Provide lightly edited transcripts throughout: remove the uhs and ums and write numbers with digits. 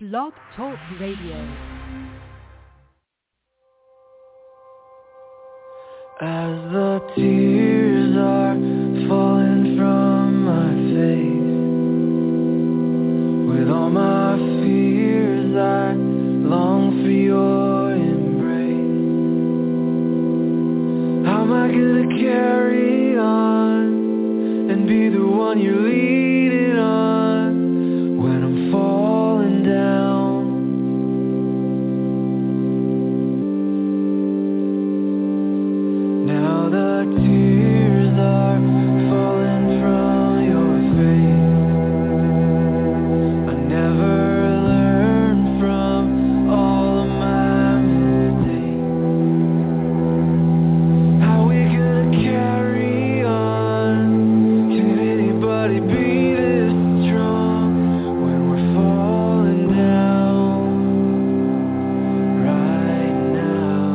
Blog Talk Radio. As the tears are falling from my face, with all my fears I long for your embrace. How am I gonna carry on and be the one you're leading on when I'm falling down? Now the tears are falling from your face. I never learned from all of my mistakes. How we gonna carry on? Can anybody be this strong when we're falling down right now?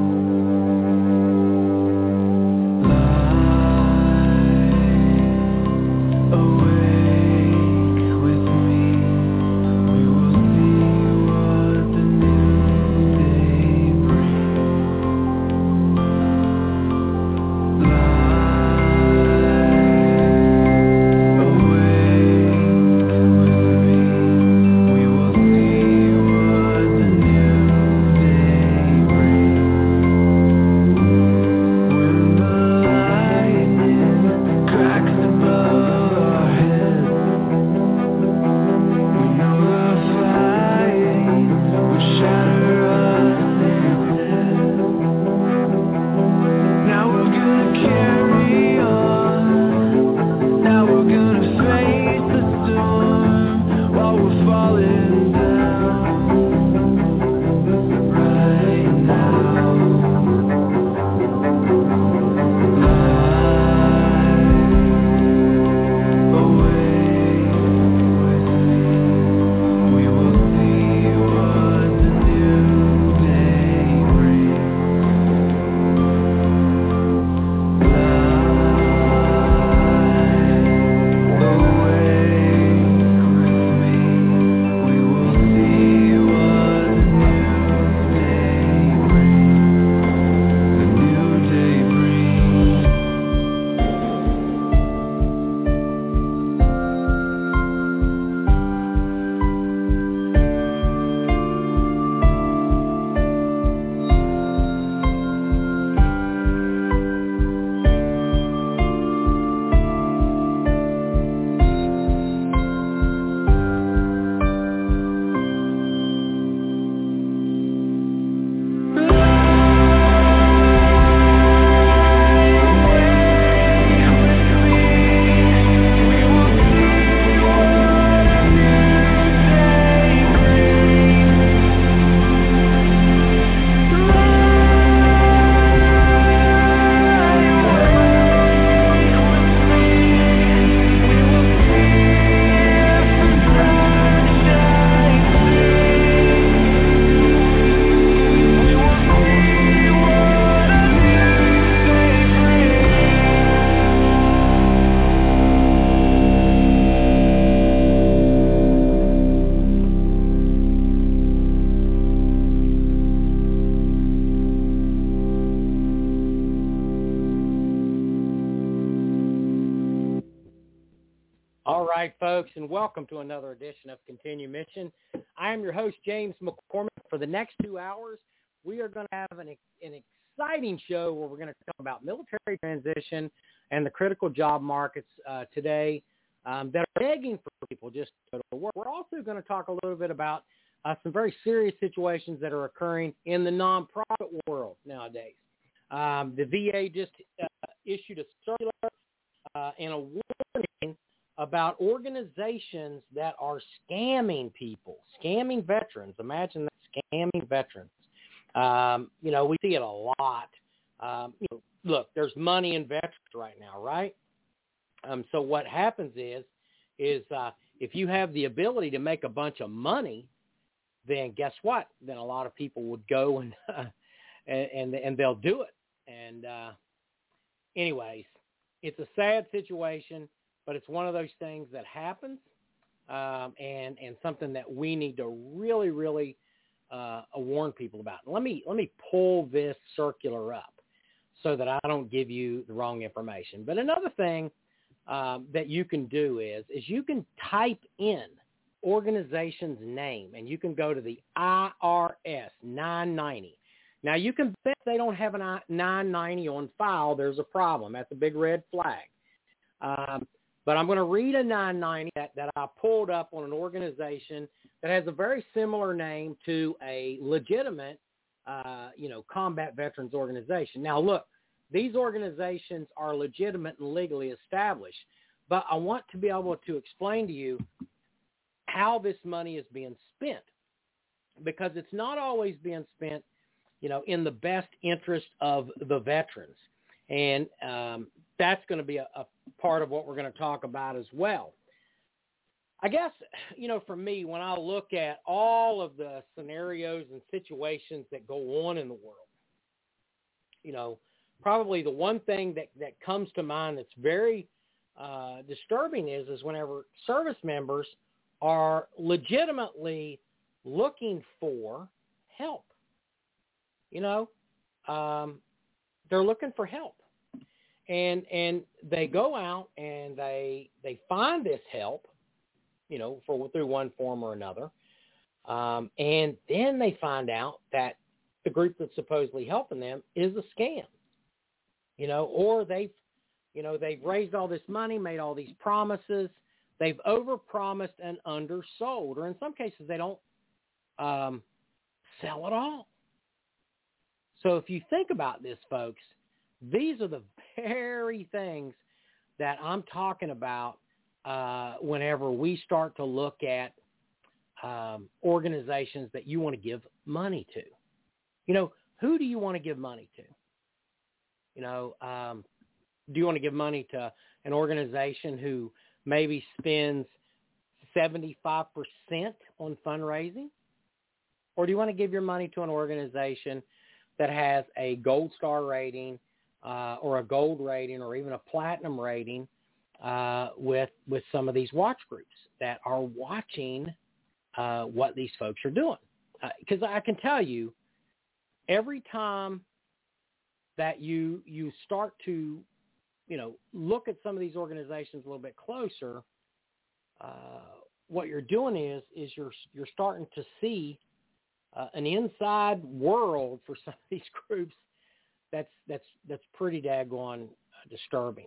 All right, folks, and welcome to another edition of Continue Mission. I am your host, James McCormick. For the next 2 hours, we are going to have an exciting show where we're going to talk about military transition and the critical job markets today that are begging for people just to go to work. We're also going to talk a little bit about some very serious situations that are occurring in the nonprofit world nowadays. The VA just issued a circular and a warning about organizations that are scamming people, scamming veterans. Imagine that, scamming veterans. We see it a lot. Look, there's money in veterans right now, right? So what happens is if you have the ability to make a bunch of money, then guess what? Then a lot of people would go and they'll do it. And anyways, it's a sad situation. But it's one of those things that happens. and something that we need to really, really warn people about. Let me pull this circular up so that I don't give you the wrong information. But another thing that you can do is you can type in organization's name, and you can go to the IRS 990. Now, you can bet they don't have a 990 on file. There's a problem. That's a big red flag. But I'm going to read a 990 that I pulled up on an organization that has a very similar name to a legitimate, combat veterans organization. Now, look, these organizations are legitimate and legally established, but I want to be able to explain to you how this money is being spent, because it's not always being spent, in the best interest of the veterans. And that's going to be a part of what we're going to talk about as well. I guess, for me, when I look at all of the scenarios and situations that go on in the world, probably the one thing that comes to mind that's very disturbing is whenever service members are legitimately looking for help. They're looking for help. And they go out and they find this help, through one form or another. And then they find out that the group that's supposedly helping them is a scam, or they've raised all this money, made all these promises. They've overpromised and undersold, or in some cases they don't sell at all. So if you think about this, folks, these are the very things that I'm talking about whenever we start to look at organizations that you want to give money to. Who do you want to give money to? Do you want to give money to an organization who maybe spends 75% on fundraising? Or do you want to give your money to an organization that has a gold star rating or a gold rating or even a platinum rating with some of these watch groups that are watching what these folks are doing? Because I can tell you, every time that you start to look at some of these organizations a little bit closer, what you're doing is you're starting to see an inside world for some of these groups that's pretty daggone disturbing.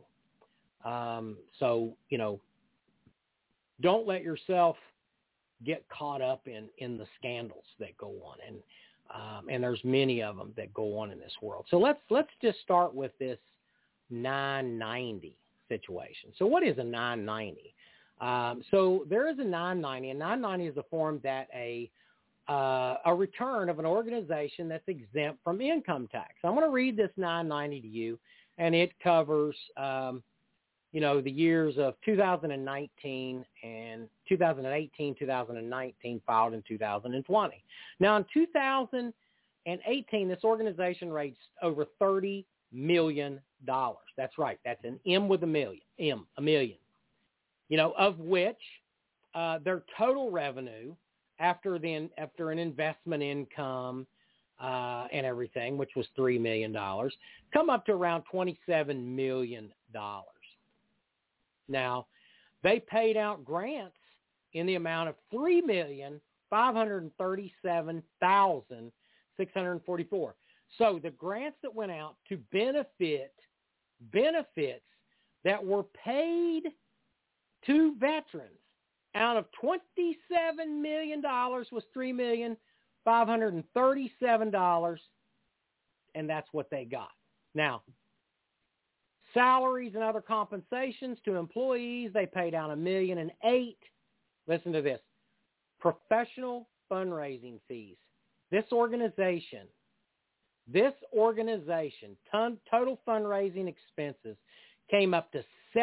So don't let yourself get caught up in the scandals that go on, and there's many of them that go on in this world. So let's just start with this 990 situation. So what is a 990? So there is a 990. A 990 is a form that a return of an organization that's exempt from income tax. I'm going to read this 990 to you, and it covers, the years of 2019 and 2018, 2019, filed in 2020. Now, in 2018, this organization raised over $30 million. That's right. That's an M with a million. A million. Of which their total revenue after an investment income and everything, which was $3 million, come up to around $27 million. Now, they paid out grants in the amount of $3,537,644. So the grants that went out to benefits that were paid to veterans out of $27 million was $3,537,000, and that's what they got. Now, salaries and other compensations to employees, they paid out $1.8 million. Listen to this. Professional fundraising fees. This organization, total fundraising expenses came up to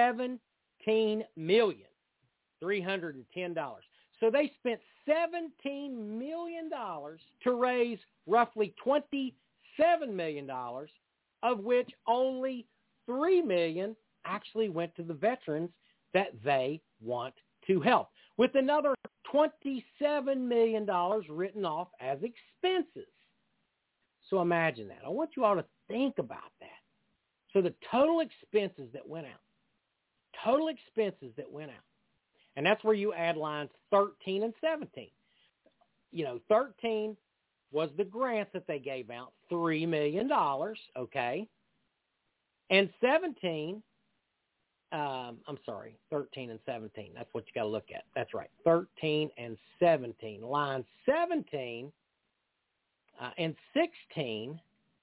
$17,310,000. So they spent $17 million to raise roughly $27 million, of which only $3 million actually went to the veterans that they want to help. with another $27 million written off as expenses. So imagine that. I want you all to think about that. So the total expenses that went out, and that's where you add lines 13 and 17. 13 was the grants that they gave out, $3 million, okay? And 17, 13 and 17. That's what you got to look at. That's right, 13 and 17. Line 17 and 16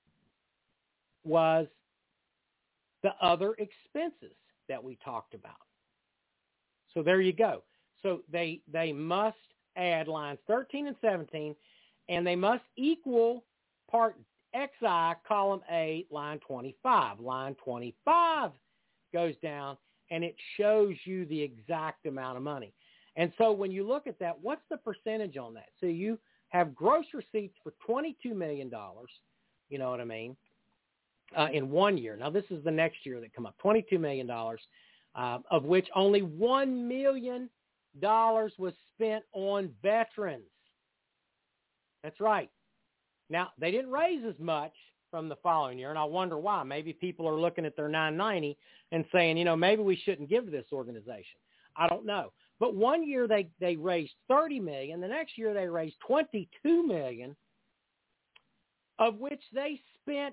was the other expenses that we talked about. So there you go. So they must add lines 13 and 17, and they must equal part XI, column A, line 25. Line 25 goes down, and it shows you the exact amount of money. And so when you look at that, what's the percentage on that? So you have gross receipts for $22 million, you know what I mean, in 1 year. Now, this is the next year that come up, $22 million, of which only $1 million was spent on veterans. That's right. Now, they didn't raise as much from the following year, and I wonder why. Maybe people are looking at their 990 and saying, maybe we shouldn't give to this organization. I don't know. But 1 year they raised $30 million. The next year they raised $22 million, of which they spent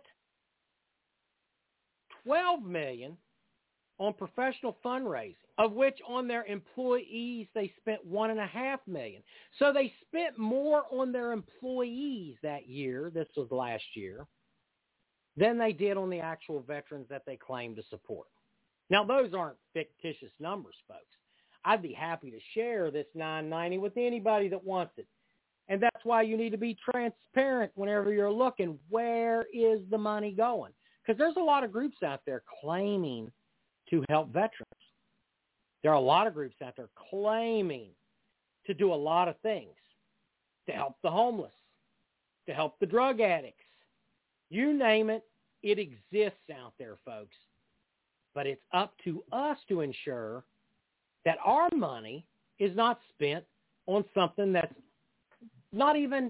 $12 million on professional fundraising, of which on their employees they spent $1.5 million. So they spent more on their employees that year, this was last year, than they did on the actual veterans that they claim to support. Now, those aren't fictitious numbers, folks. I'd be happy to share this 990 with anybody that wants it. And that's why you need to be transparent whenever you're looking. Where is the money going? Because there's a lot of groups out there claiming to help veterans. There are a lot of groups out there claiming to do a lot of things to help the homeless, to help the drug addicts. You name it, it exists out there, folks. But it's up to us to ensure that our money is not spent on something that's not even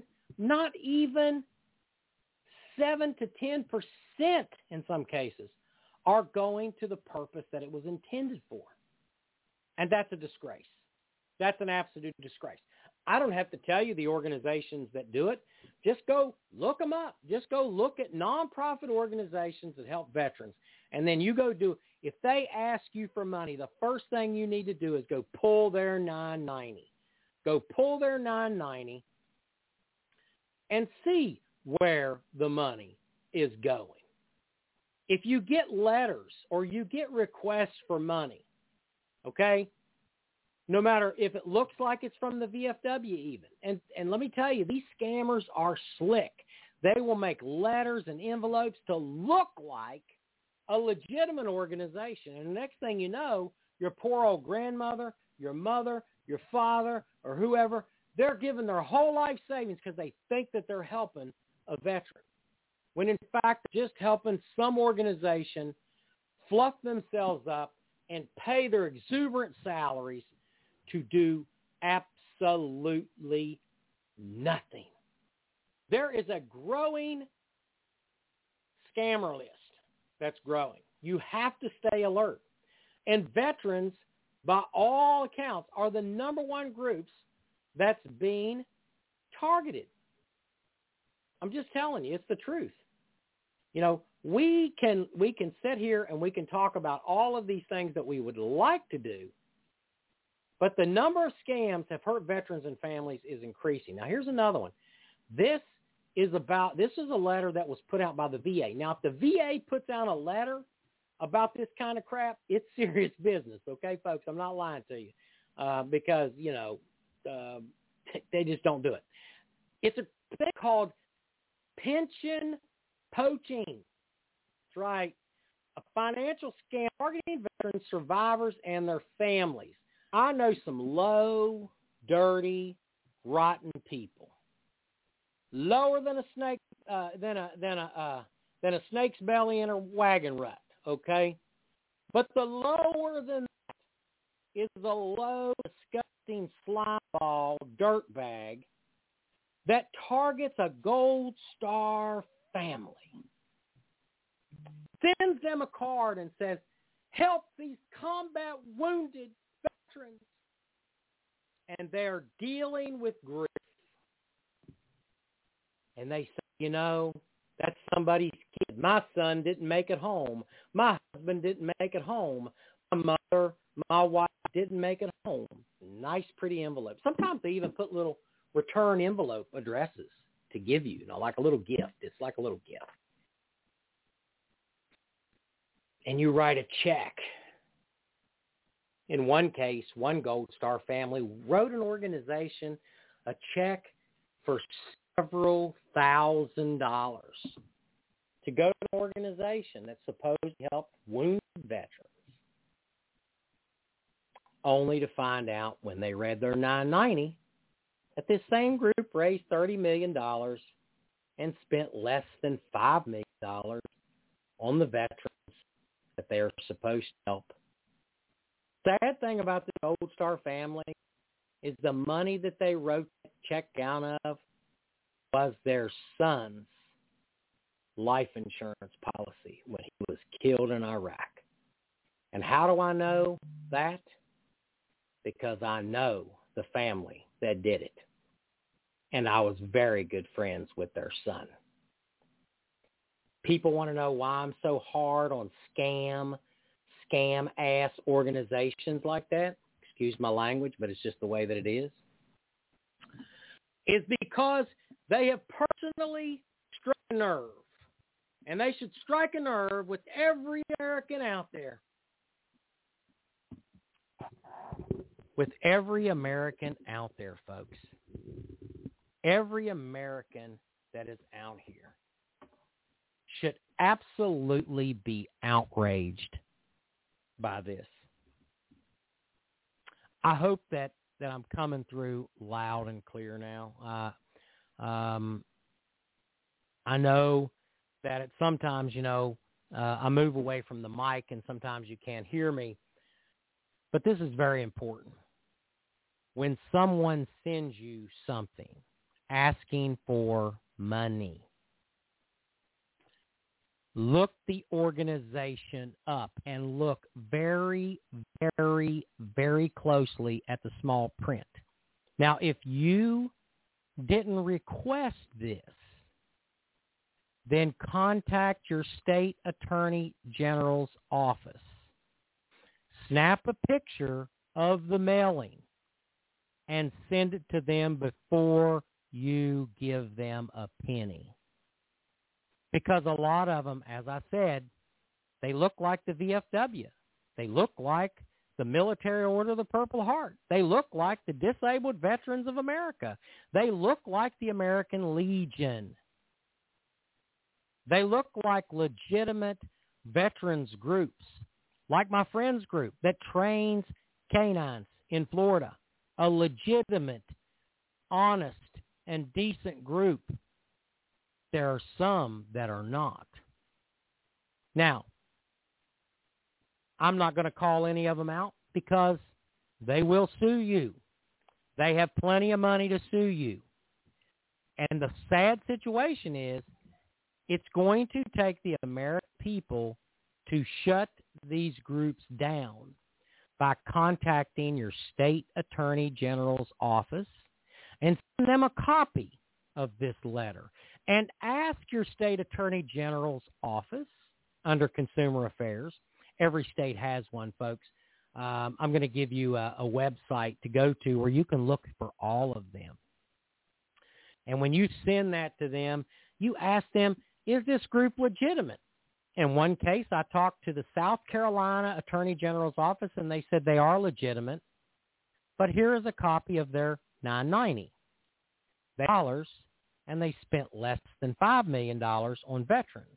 7 to 10% in some cases are going to the purpose that it was intended for. And that's a disgrace. That's an absolute disgrace. I don't have to tell you the organizations that do it. Just go look them up. Just go look at nonprofit organizations that help veterans. And then you go do, if they ask you for money, the first thing you need to do is go pull their 990. Go pull their 990 and see where the money is going. If you get letters or you get requests for money, okay, no matter if it looks like it's from the VFW even. And let me tell you, these scammers are slick. They will make letters and envelopes to look like a legitimate organization. And the next thing you know, your poor old grandmother, your mother, your father, or whoever, they're giving their whole life savings because they think that they're helping a veteran, when in fact they're just helping some organization fluff themselves up and pay their exuberant salaries to do absolutely nothing. There is a growing scammer list that's growing. You have to stay alert. And veterans, by all accounts, are the number one groups that's being targeted. I'm just telling you, it's the truth. You know, we can sit here and we can talk about all of these things that we would like to do, but the number of scams have hurt veterans and families is increasing. Now, here's another one. This is a letter that was put out by the VA. Now, if the VA puts out a letter about this kind of crap, it's serious business, okay, folks? I'm not lying to you because, they just don't do it. It's a thing called pension poaching. That's right. A financial scam targeting veterans, survivors, and their families. I know some low, dirty, rotten people. Lower than a snake, than a snake's belly in a wagon rut. Okay, but the lower than that is the low, disgusting disgusting slime ball dirtbag that targets a Gold Star family, sends them a card and says, help these combat wounded veterans. And they're dealing with grief. And they say, you know, that's somebody's kid. My son didn't make it home. My husband didn't make it home. My mother, my wife didn't make it home. Nice, pretty envelope. Sometimes they even put little return envelope addresses to give you, like a little gift. It's like a little gift. And you write a check. In one case, one Gold Star family wrote an organization a check for several $1,000s to go to an organization that's supposed to help wounded veterans, only to find out when they read their 990 that this same group raised $30 million and spent less than $5 million on the veterans that they are supposed to help. Sad thing about the Gold Star family is the money that they wrote that check down of was their son's life insurance policy when he was killed in Iraq. And how do I know that? Because I know the family that did it. And I was very good friends with their son. People want to know why I'm so hard on scam-ass organizations like that. Excuse my language, but it's just the way that it is. It's because they have personally struck a nerve. And they should strike a nerve with every American out there. With every American out there, folks. Every American that is out here should absolutely be outraged by this. I hope that I'm coming through loud and clear now. I know that at sometimes, I move away from the mic and sometimes you can't hear me. But this is very important. When someone sends you something asking for money, look the organization up and look very, very, very closely at the small print. Now, if you didn't request this, then contact your state attorney general's office. Snap a picture of the mailing and send it to them before you give them a penny. Because a lot of them, as I said, they look like the VFW. They look like the Military Order of the Purple Heart. They look like the Disabled Veterans of America. They look like the American Legion. They look like legitimate veterans groups, like my friend's group that trains canines in Florida, a legitimate, honest, and decent group. There are some that are not. Now, I'm not going to call any of them out because they will sue you. They have plenty of money to sue you. And the sad situation is it's going to take the American people to shut these groups down by contacting your state attorney general's office and send them a copy of this letter. And ask your state attorney general's office under Consumer Affairs. Every state has one, folks. I'm going to give you a website to go to where you can look for all of them. And when you send that to them, you ask them, is this group legitimate? In one case, I talked to the South Carolina Attorney General's office, and they said they are legitimate. But here is a copy of their 990 dollars, and they spent less than $5 million on veterans.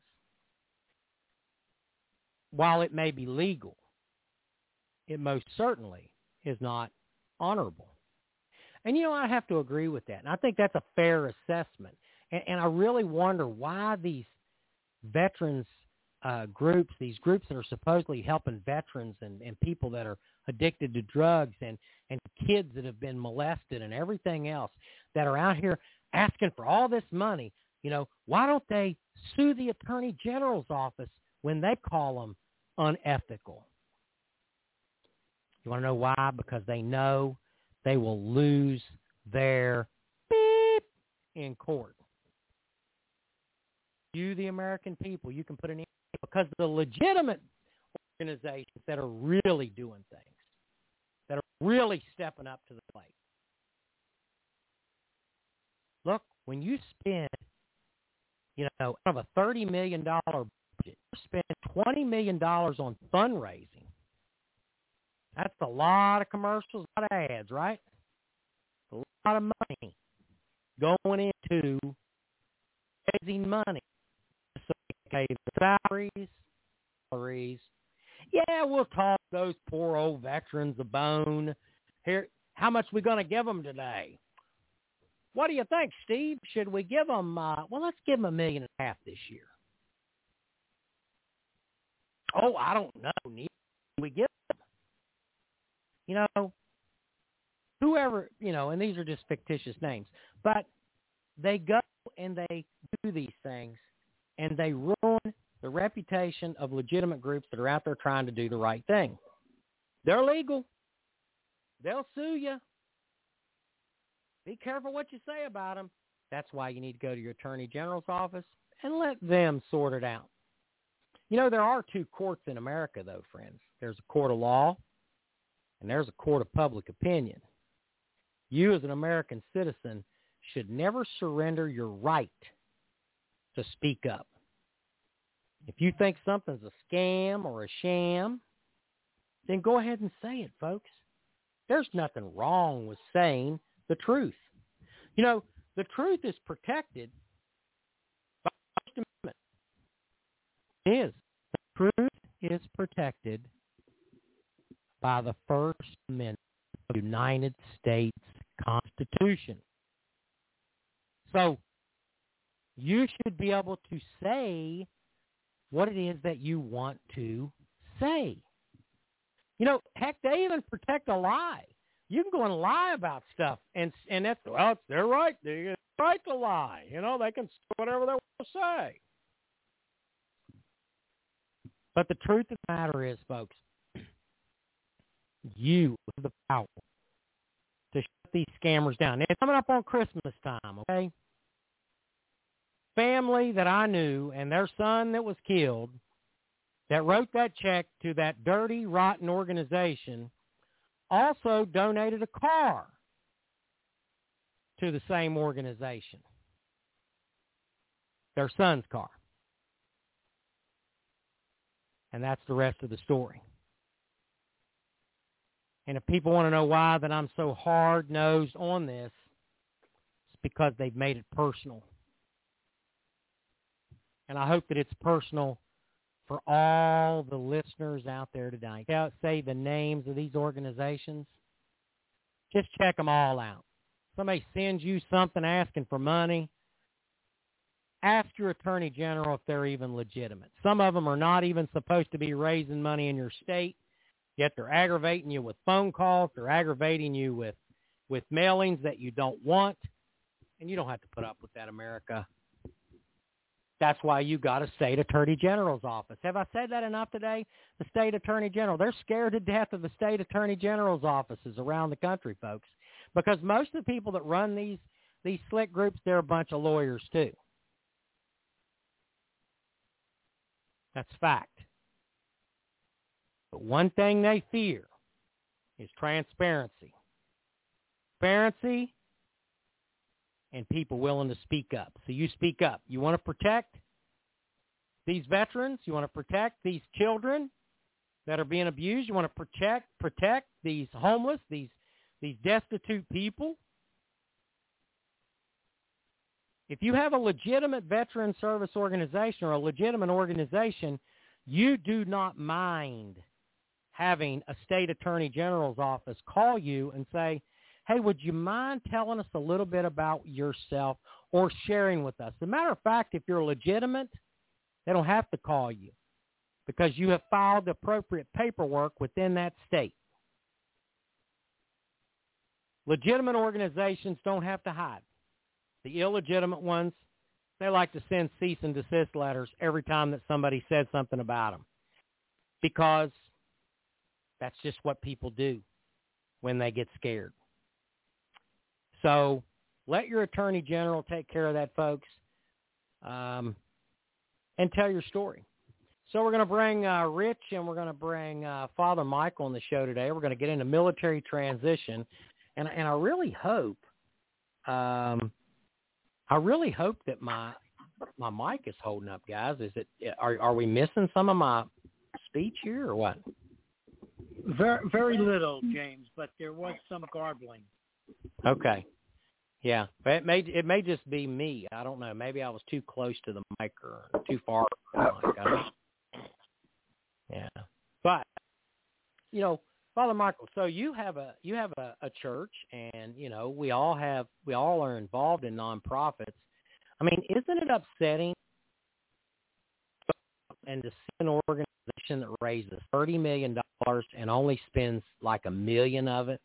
While it may be legal, it most certainly is not honorable. And, I have to agree with that. And I think that's a fair assessment. And I really wonder why these veterans groups, these groups that are supposedly helping veterans and people that are addicted to drugs and kids that have been molested and everything else that are out here asking for all this money, why don't they sue the Attorney General's office when they call them unethical? You want to know why? Because they know they will lose their beep in court. You, the American people, you can put an end because the legitimate organizations that are really doing things, that are really stepping up to the plate. Look, when you spend, out of a $30 million budget, you spend $20 million on fundraising. That's a lot of commercials, a lot of ads, right? A lot of money going into raising money. So they pay the salaries. Yeah, we'll toss those poor old veterans a bone. Here, how much we going to give them today? What do you think, Steve? Should we give them, let's give them $1.5 million this year. Oh, I don't know. We give them. Whoever, and these are just fictitious names, but they go and they do these things and they ruin the reputation of legitimate groups that are out there trying to do the right thing. They're legal. They'll sue you. Be careful what you say about them. That's why you need to go to your Attorney General's office and let them sort it out. There are two courts in America, though, friends. There's a court of law and there's a court of public opinion. You, as an American citizen, should never surrender your right to speak up. If you think something's a scam or a sham, then go ahead and say it, folks. There's nothing wrong with saying the truth. The truth is protected by the First Amendment. It is. The truth is protected by the First Amendment of the United States Constitution. So you should be able to say what it is that you want to say. Heck, they even protect a lie. You can go and lie about stuff, and that's, it's their right. They have the right to lie. They can say whatever they want to say. But the truth of the matter is, folks, you have the power to shut these scammers down. It's coming up on Christmas time, okay? Family that I knew and their son that was killed that wrote that check to that dirty, rotten organization also donated a car to the same organization. Their son's car. And that's the rest of the story. And if people want to know why that I'm so hard-nosed on this, it's because they've made it personal. And I hope that it's personal for all the listeners out there today. Say the names of these organizations. Just check them all out. Somebody sends you something asking for money, ask your Attorney General if they're even legitimate. Some of them are not even supposed to be raising money in your state, yet they're aggravating you with phone calls. They're aggravating you with mailings that you don't want, and you don't have to put up with that, America. That's why you got a state attorney general's office. Have I said that enough today? The state attorney general. They're scared to death of the state attorney general's offices around the country, folks, because most of the people that run these slick groups, they're a bunch of lawyers too. That's fact. But one thing they fear is transparency. Transparency and people willing to speak up. So you speak up. You want to protect these veterans. You want to protect these children that are being abused. You want to protect these homeless, these destitute people. If you have a legitimate veteran service organization or a legitimate organization, you do not mind having a state attorney general's office call you and say, hey, would you mind telling us a little bit about yourself or sharing with us? As a matter of fact, if you're legitimate, they don't have to call you. because you have filed the appropriate paperwork within that state. Legitimate organizations don't have to hide. The illegitimate ones, they like to send cease and desist letters every time that somebody says something about them, because that's just what people do when they get scared. So let your attorney general take care of that, folks, and tell your story. So we're going to bring Rich and we're going to bring Father Michael on the show today. We're going to get into military transition, and I really hope that my mic is holding up, guys. Are we missing some of my speech here or what? Very little, James, but there was some garbling. Okay. Yeah, but it may just be me. I don't know. Maybe I was too close to the mic or too far from the mic. I don't know. Yeah, but Father Michael, so you have a church, and we all are involved in nonprofits. I mean, isn't it upsetting and to see an organization that raises $30 million and only spends like $1 million of it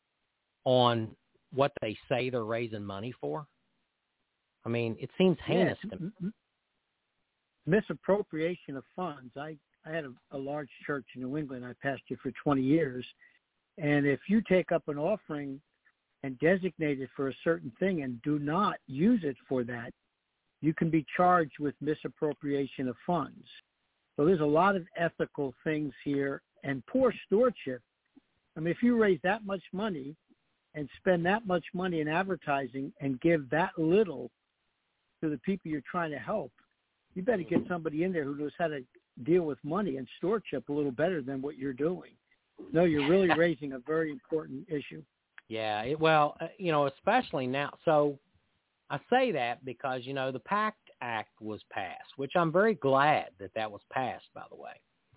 on what they say they're raising money for? I mean, it seems heinous to me. Misappropriation of funds. I had a large church in New England. I pastored for 20 years. And if you take up an offering and designate it for a certain thing and do not use it for that, you can be charged with misappropriation of funds. So there's a lot of ethical things here and poor stewardship. I mean, if you raise that much money and spend that much money in advertising and give that little to the people you're trying to help, you better get somebody in there who knows how to deal with money and stewardship a little better than what you're doing. No, you're really raising a very important issue. Yeah, especially now. So I say that because, the PACT Act was passed, which I'm very glad that was passed, by the way.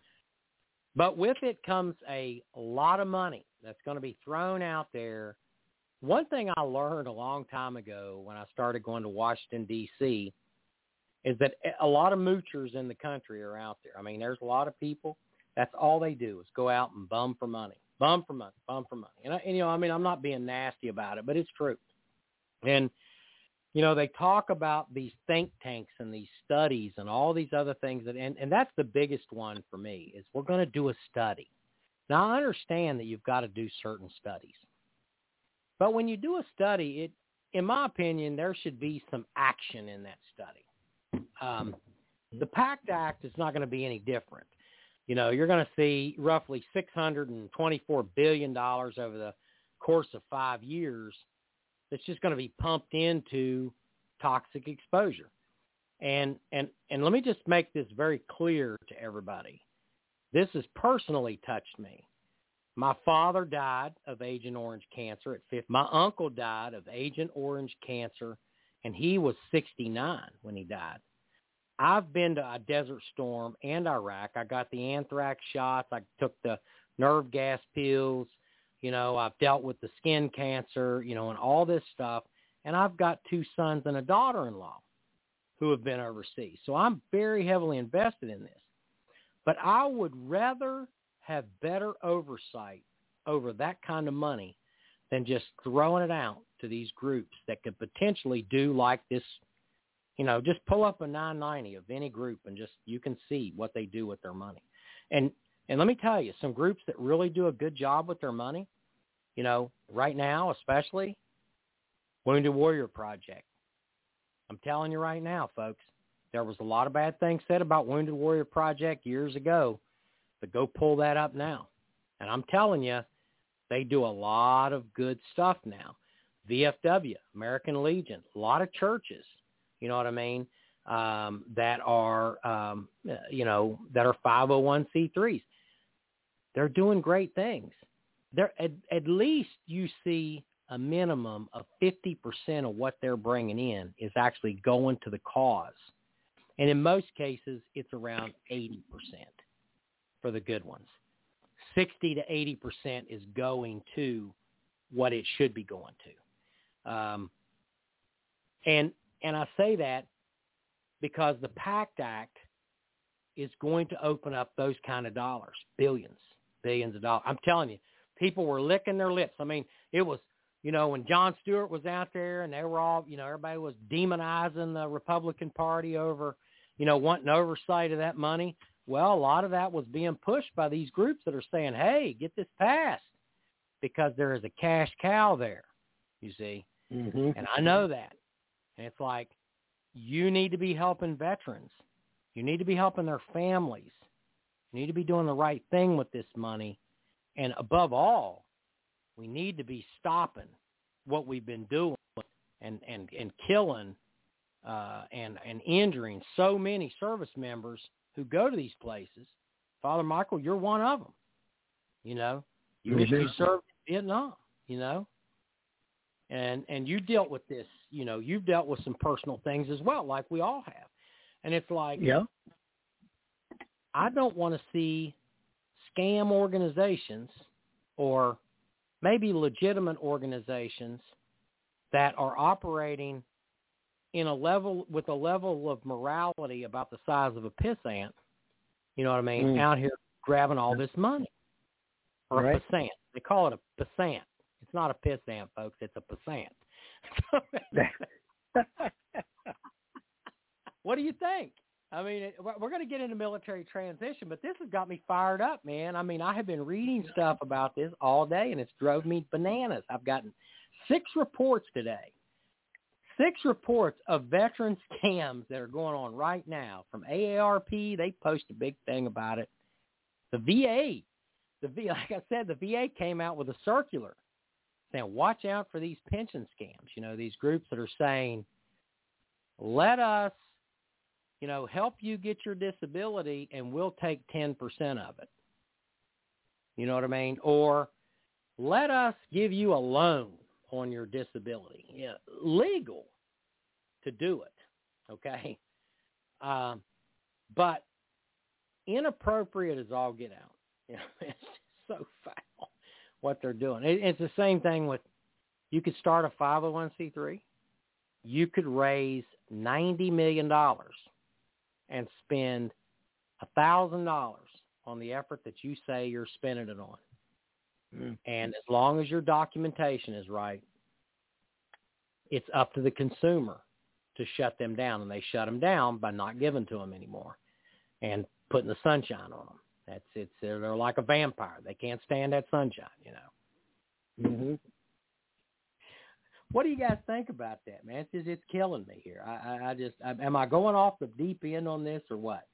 But with it comes a lot of money that's going to be thrown out there. One thing I learned a long time ago when I started going to Washington, D.C., is that a lot of moochers in the country are out there. I mean, there's a lot of people. That's all they do is go out and bum for money. And I'm not being nasty about it, but it's true. And, they talk about these think tanks and these studies and all these other things. And that's the biggest one for me is we're going to do a study. Now, I understand that you've got to do certain studies. But when you do a study, in my opinion, there should be some action in that study. The PACT Act is not going to be any different. You're going to see roughly $624 billion over the course of 5 years that's just going to be pumped into toxic exposure. And let me just make this very clear to everybody. This has personally touched me. My father died of Agent Orange cancer at 50. My uncle died of Agent Orange cancer, and he was 69 when he died. I've been to a Desert Storm and Iraq. I got the anthrax shots. I took the nerve gas pills. I've dealt with the skin cancer, and all this stuff. And I've got 2 sons and a daughter-in-law who have been overseas. So I'm very heavily invested in this. But I would rather have better oversight over that kind of money than just throwing it out to these groups that could potentially do like this. Just pull up a 990 of any group and you can see what they do with their money. And let me tell you, some groups that really do a good job with their money, right now, especially Wounded Warrior Project. I'm telling you right now, folks, there was a lot of bad things said about Wounded Warrior Project years ago, but go pull that up now. And I'm telling you, they do a lot of good stuff now. VFW, American Legion, a lot of churches. You know what I mean? That are 501c3s. They're doing great things. They're at least you see a minimum of 50% of what they're bringing in is actually going to the cause. And in most cases, it's around 80% for the good ones. 60 to 80% is going to what it should be going to. And I say that because the PACT Act is going to open up those kind of dollars, billions of dollars. I'm telling you, people were licking their lips. I mean, it was, when Jon Stewart was out there and they were all, everybody was demonizing the Republican Party over, wanting oversight of that money. Well, a lot of that was being pushed by these groups that are saying, hey, get this passed, because there is a cash cow there, you see. Mm-hmm. And I know that. And it's like, you need to be helping veterans. You need to be helping their families. You need to be doing the right thing with this money. And above all, we need to be stopping what we've been doing and killing and injuring so many service members who go to these places. Father Michael, you're one of them. You served in Vietnam, and you dealt with this, you've dealt with some personal things as well, like we all have. And it's like, yeah, I don't want to see scam organizations or maybe legitimate organizations that are operating with a level of morality about the size of a piss ant, out here grabbing all this money. Or right. a pissant. They call it a pissant. It's not a piss ant, folks. It's a pissant. What do you think? I mean, we're going to get into military transition, but this has got me fired up, man. I mean, I have been reading stuff about this all day, and it's drove me bananas. I've gotten 6 reports today. 6 reports of veteran scams that are going on right now. From AARP, they post a big thing about it. The VA, like I said, the VA came out with a circular saying, watch out for these pension scams. These groups that are saying, let us, help you get your disability and we'll take 10% of it. You know what I mean? Or let us give you a loan on your disability. Yeah, legal to do it, okay? But inappropriate as all get out. It's so foul what they're doing. It's the same thing with, you could start a 501c3. You could raise $90 million and spend $1,000 on the effort that you say you're spending it on. Mm. And as long as your documentation is right, it's up to the consumer to shut them down. And they shut them down by not giving to them anymore and putting the sunshine on them. They're like a vampire. They can't stand that sunshine, Mm-hmm. What do you guys think about that, man? It's killing me here. Am I going off the deep end on this or what?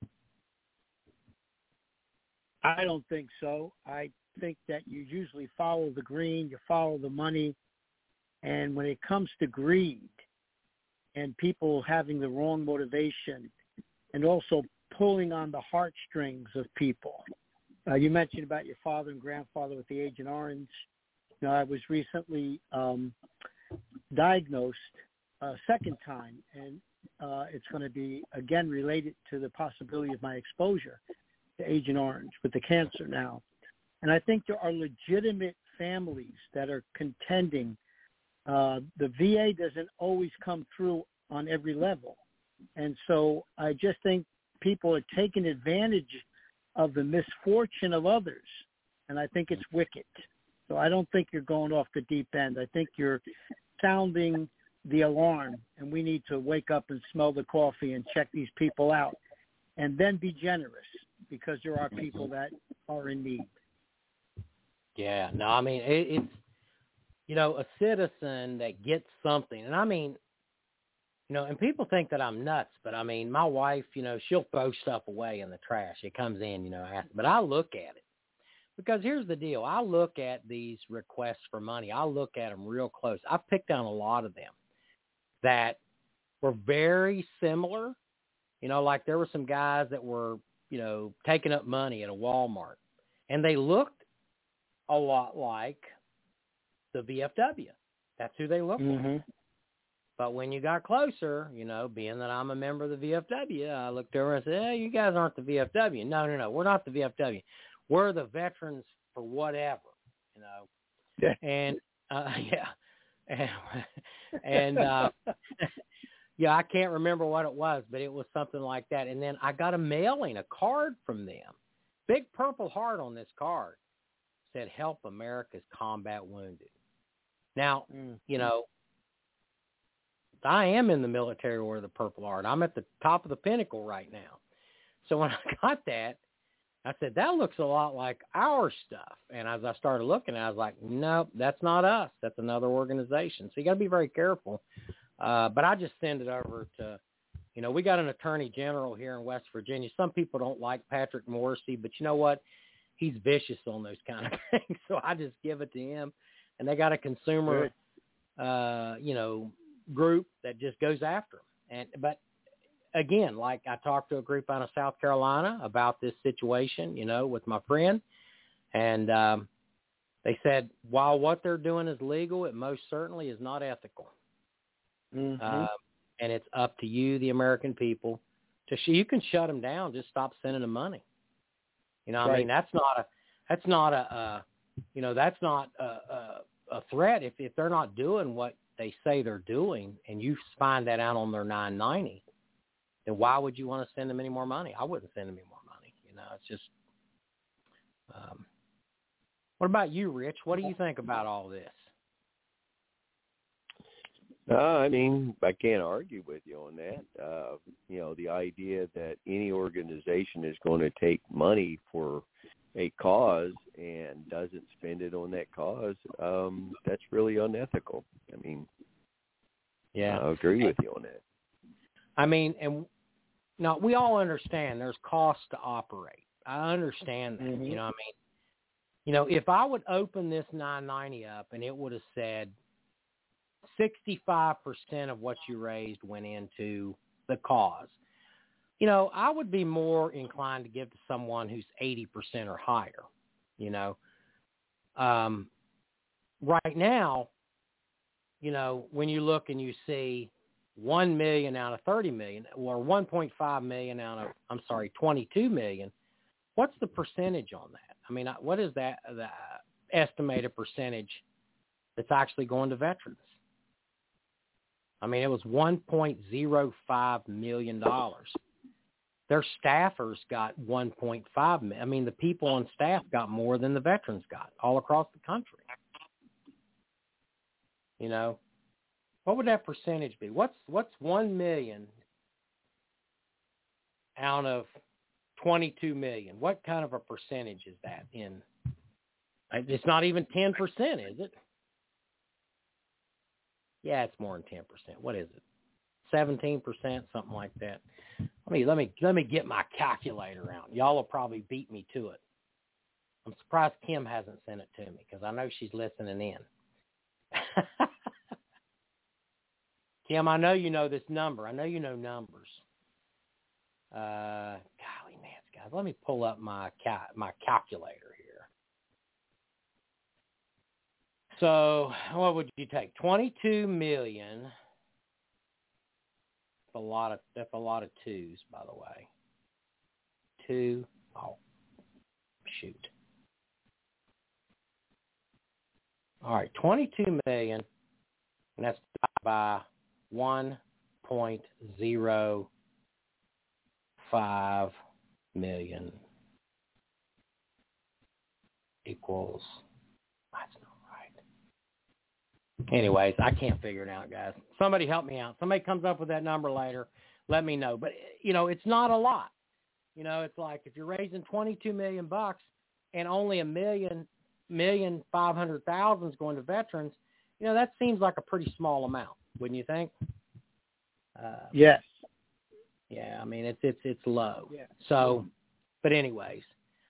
I don't think so. I think that you usually follow the green, you follow the money, and when it comes to greed and people having the wrong motivation and also pulling on the heartstrings of people. You mentioned about your father and grandfather with the Agent Orange. I was recently diagnosed a second time, and it's going to be, again, related to the possibility of my exposure to Agent Orange with the cancer now. And I think there are legitimate families that are contending. The VA doesn't always come through on every level. And so I just think people are taking advantage of the misfortune of others, and I think it's wicked. So I don't think you're going off the deep end. I think you're sounding the alarm, and we need to wake up and smell the coffee and check these people out, and then be generous, because there are people that are in need. Yeah, no, I mean, it's, a citizen that gets something, and I mean, and people think that I'm nuts, but I mean, my wife, she'll throw stuff away in the trash. It comes in, but I look at it. Because here's the deal. I look at these requests for money. I look at them real close. I've picked down a lot of them that were very similar. Like there were some guys that were, taking up money at a Walmart. And they looked a lot like the VFW. That's who they looked like. But when you got closer, being that I'm a member of the VFW, I looked over and said, hey, you guys aren't the VFW. No, we're not the VFW. We're the veterans for whatever, Yeah. And, and Yeah, I can't remember what it was, but it was something like that. And then I got a card from them. Big purple heart on this card. Said, help America's combat wounded. Now, you know, I am in the military Order of the Purple Heart. I'm at the top of the pinnacle right now. So when I got that, I said, that looks a lot like our stuff. And as I started looking, I was like, no, that's not us. That's another organization. So you got to be very careful. But I just send it over to, you know, we got an attorney general here in West Virginia. Some people don't like Patrick Morrisey, but you know what? He's vicious on those kind of things. So I just give it to him. And they got a consumer, you know, group that just goes after them. But again, like I talked to a group out of South Carolina about this situation, you know, with my friend. And they said, while what they're doing is legal, it most certainly is not ethical. And it's up to you, the American people, you can shut them down. Just stop sending them money. You know, I mean, that's not a threat. If they're not doing what they say they're doing, and you find that out on their 990, then why would you want to send them any more money? I wouldn't send them any more money. You know, it's just. What about you, Rich? What do you think about all this? I mean, I can't argue with you on that. You know, the idea that any organization is going to take money for a cause and doesn't spend it on that cause, that's really unethical. I mean, yeah, I agree with you on that. I mean, and now we all understand there's cost to operate. I understand that. You know what I mean? You know, if I would open this 990 up and it would have said 65% of what you raised went into the cause, you know, I would be more inclined to give to someone who's 80% or higher, you know. Right now, you know, when you look and you see 1 million out of 30 million or 1.5 million out of, 22 million, what's the percentage on that? I mean, what is that, the estimated percentage that's actually going to veterans? I mean, it was $1.05 million. Their staffers got 1.5 million. I mean, the people on staff got more than the veterans got all across the country. You know, what would that percentage be? What's 1 million out of 22 million? What kind of a percentage is that in? It's not even 10%, is it? Yeah, it's more than 10%. What is it? 17%, something like that. Let me get my calculator out. Y'all will probably beat me to it. I'm surprised Kim hasn't sent it to me because I know she's listening in. Kim, I know you know this number. I know you know numbers. Golly, man, guys, let me pull up my calculator here. So, what would you take? 22 million. That's a lot of twos, by the way. 2. Oh, shoot. All right, 22 million, and that's by 1.05 million equals. That's not right. Anyways, I can't figure it out, guys. Somebody help me out. Somebody comes up with that number later, let me know. But, you know, it's not a lot. You know, it's like if you're raising $22 million and only $1,500,000 is going to veterans, you know, that seems like a pretty small amount, wouldn't you think? Yes. Yeah, I mean, it's low. Yeah. So, but anyways,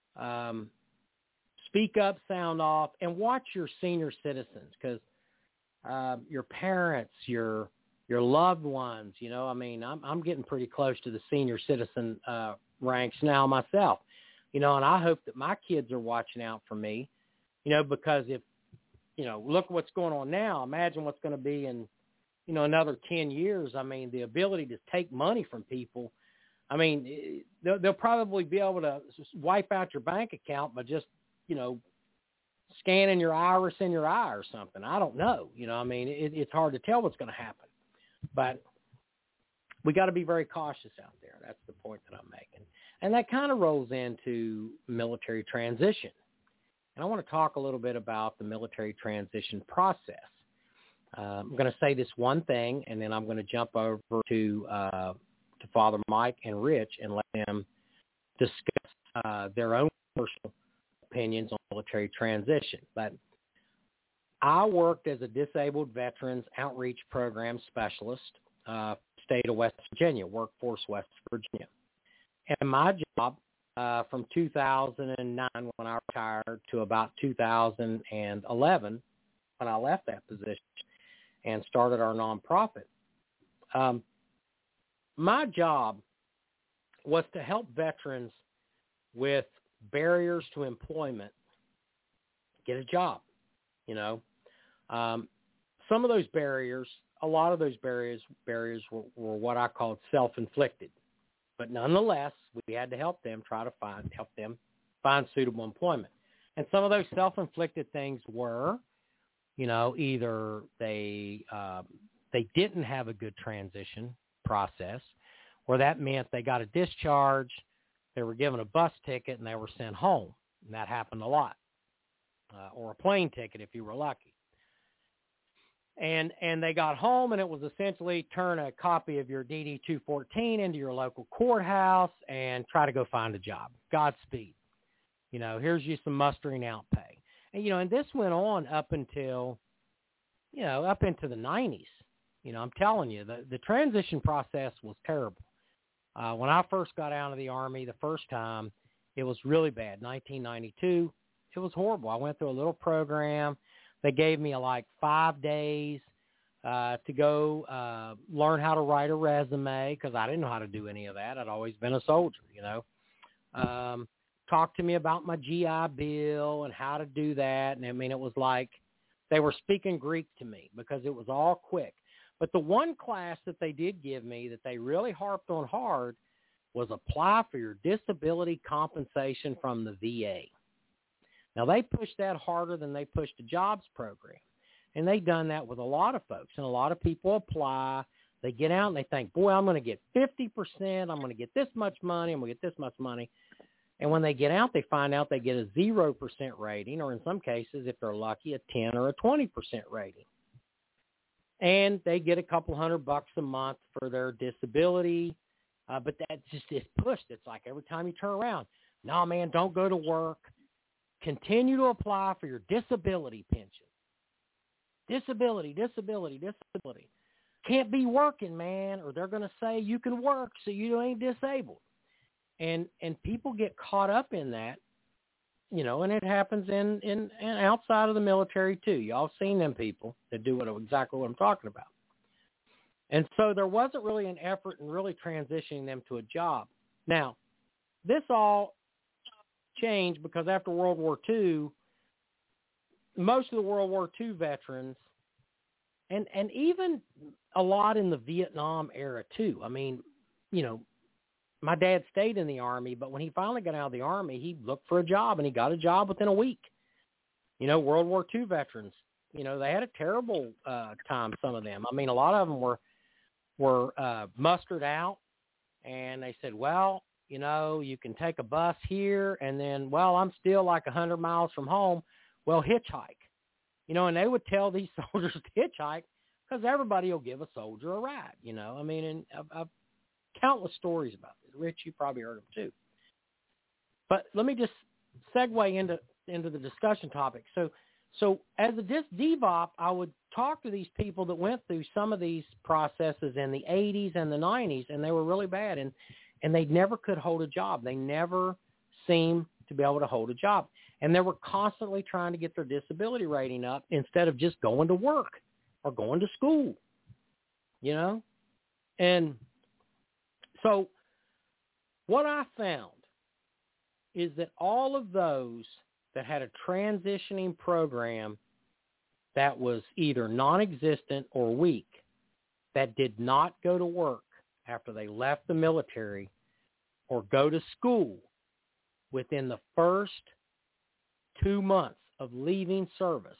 speak up, sound off, and watch your senior citizens because your parents, your loved ones, you know, I mean, I'm getting pretty close to the senior citizen ranks now myself, you know, and I hope that my kids are watching out for me, you know, because if, you know, look what's going on now, imagine what's going to be in, you know, another 10 years. I mean, the ability to take money from people, I mean, they'll probably be able to wipe out your bank account by just, you know, scanning your iris in your eye or something. I don't know. You know, I mean, it's hard to tell what's going to happen. But we got to be very cautious out there. That's the point that I'm making. And that kind of rolls into military transition. And I want to talk a little bit about the military transition process. I'm going to say this one thing, and then I'm going to jump over to Father Mike and Rich and let them discuss their own personal opinions on military transition. But I worked as a disabled veterans outreach program specialist, state of West Virginia, Workforce West Virginia. And my job from 2009 when I retired to about 2011 when I left that position and started our nonprofit, my job was to help veterans with barriers to employment get a job. You know, some of those barriers, a lot of those barriers were what I called self-inflicted. But nonetheless, we had to help them find suitable employment. And some of those self-inflicted things were, you know, either they didn't have a good transition process, or that meant they got a discharge, they were given a bus ticket, and they were sent home. And that happened a lot. Or a plane ticket if you were lucky. And they got home, and it was essentially turn a copy of your DD-214 into your local courthouse and try to go find a job. Godspeed. You know, here's you some mustering out pay. And, you know, and this went on up into the 90s. You know, I'm telling you, the transition process was terrible. When I first got out of the Army the first time, it was really bad. 1992, it was horrible. I went through a little program. They gave me like 5 days to go learn how to write a resume because I didn't know how to do any of that. I'd always been a soldier, you know. Talk to me about my GI Bill and how to do that. And I mean, it was like they were speaking Greek to me because it was all quick. But the one class that they did give me that they really harped on hard was apply for your disability compensation from the VA. Now, they pushed that harder than they pushed a jobs program. And they've done that with a lot of folks. And a lot of people apply. They get out and they think, boy, I'm going to get 50%. I'm going to get this much money. I'm going to get this much money. And when they get out, they find out they get a 0% rating, or in some cases, if they're lucky, a 10 or a 20% rating. And they get a couple $100 a month for their disability. But that just is pushed. It's like every time you turn around, no, man, don't go to work. Continue to apply for your disability pension. Disability. Can't be working, man, or they're going to say you can work so you ain't disabled. And people get caught up in that, you know, and it happens in outside of the military too. Y'all seen them people that do exactly what I'm talking about. And so there wasn't really an effort in really transitioning them to a job. Now, this all changed because after World War II, most of the World War II veterans, and even a lot in the Vietnam era too. I mean, you know, my dad stayed in the Army, but when he finally got out of the Army, he looked for a job, and he got a job within a week. You know, World War II veterans, you know, they had a terrible time, some of them. I mean, a lot of them were mustered out, and they said, well, you know, you can take a bus here, and then, well, I'm still like 100 miles from home. Well, hitchhike. You know, and they would tell these soldiers to hitchhike because everybody will give a soldier a ride, you know. I mean, and I've countless stories about this. Rich, you probably heard them too. But let me just segue into the discussion topic. So as a DVOP, I would talk to these people that went through some of these processes in the 80s and the 90s, and they were really bad, and they never could hold a job. They never seemed to be able to hold a job. And they were constantly trying to get their disability rating up instead of just going to work or going to school, you know? And so what I found is that all of those that had a transitioning program that was either non-existent or weak, that did not go to work after they left the military or go to school within the first 2 months of leaving service,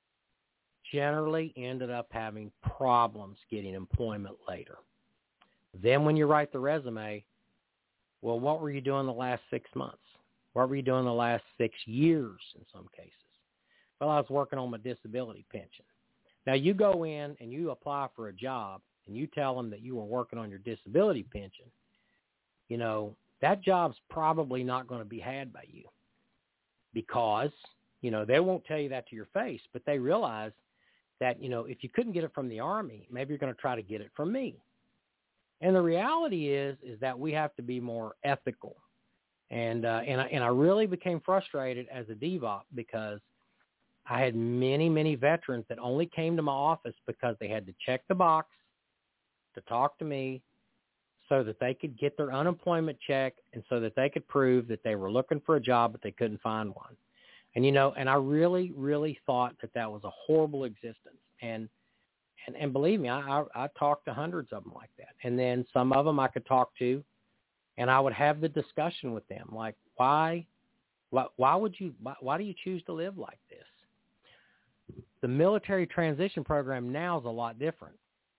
generally ended up having problems getting employment later. Then when you write the resume, well, what were you doing the last 6 months? What were you doing the last 6 years in some cases? Well, I was working on my disability pension. Now, you go in and you apply for a job and you tell them that you were working on your disability pension, you know, that job's probably not going to be had by you because, you know, they won't tell you that to your face, but they realize that, you know, if you couldn't get it from the Army, maybe you're going to try to get it from me. And the reality is that we have to be more ethical. And I really became frustrated as a DVOP because I had many, many veterans that only came to my office because they had to check the box to talk to me so that they could get their unemployment check and so that they could prove that they were looking for a job but they couldn't find one. And, you know, and I really, really thought that was a horrible existence. And believe me, I talked to hundreds of them like that. And then some of them I could talk to, and I would have the discussion with them, like, why do you choose to live like this? The military transition program now is a lot different.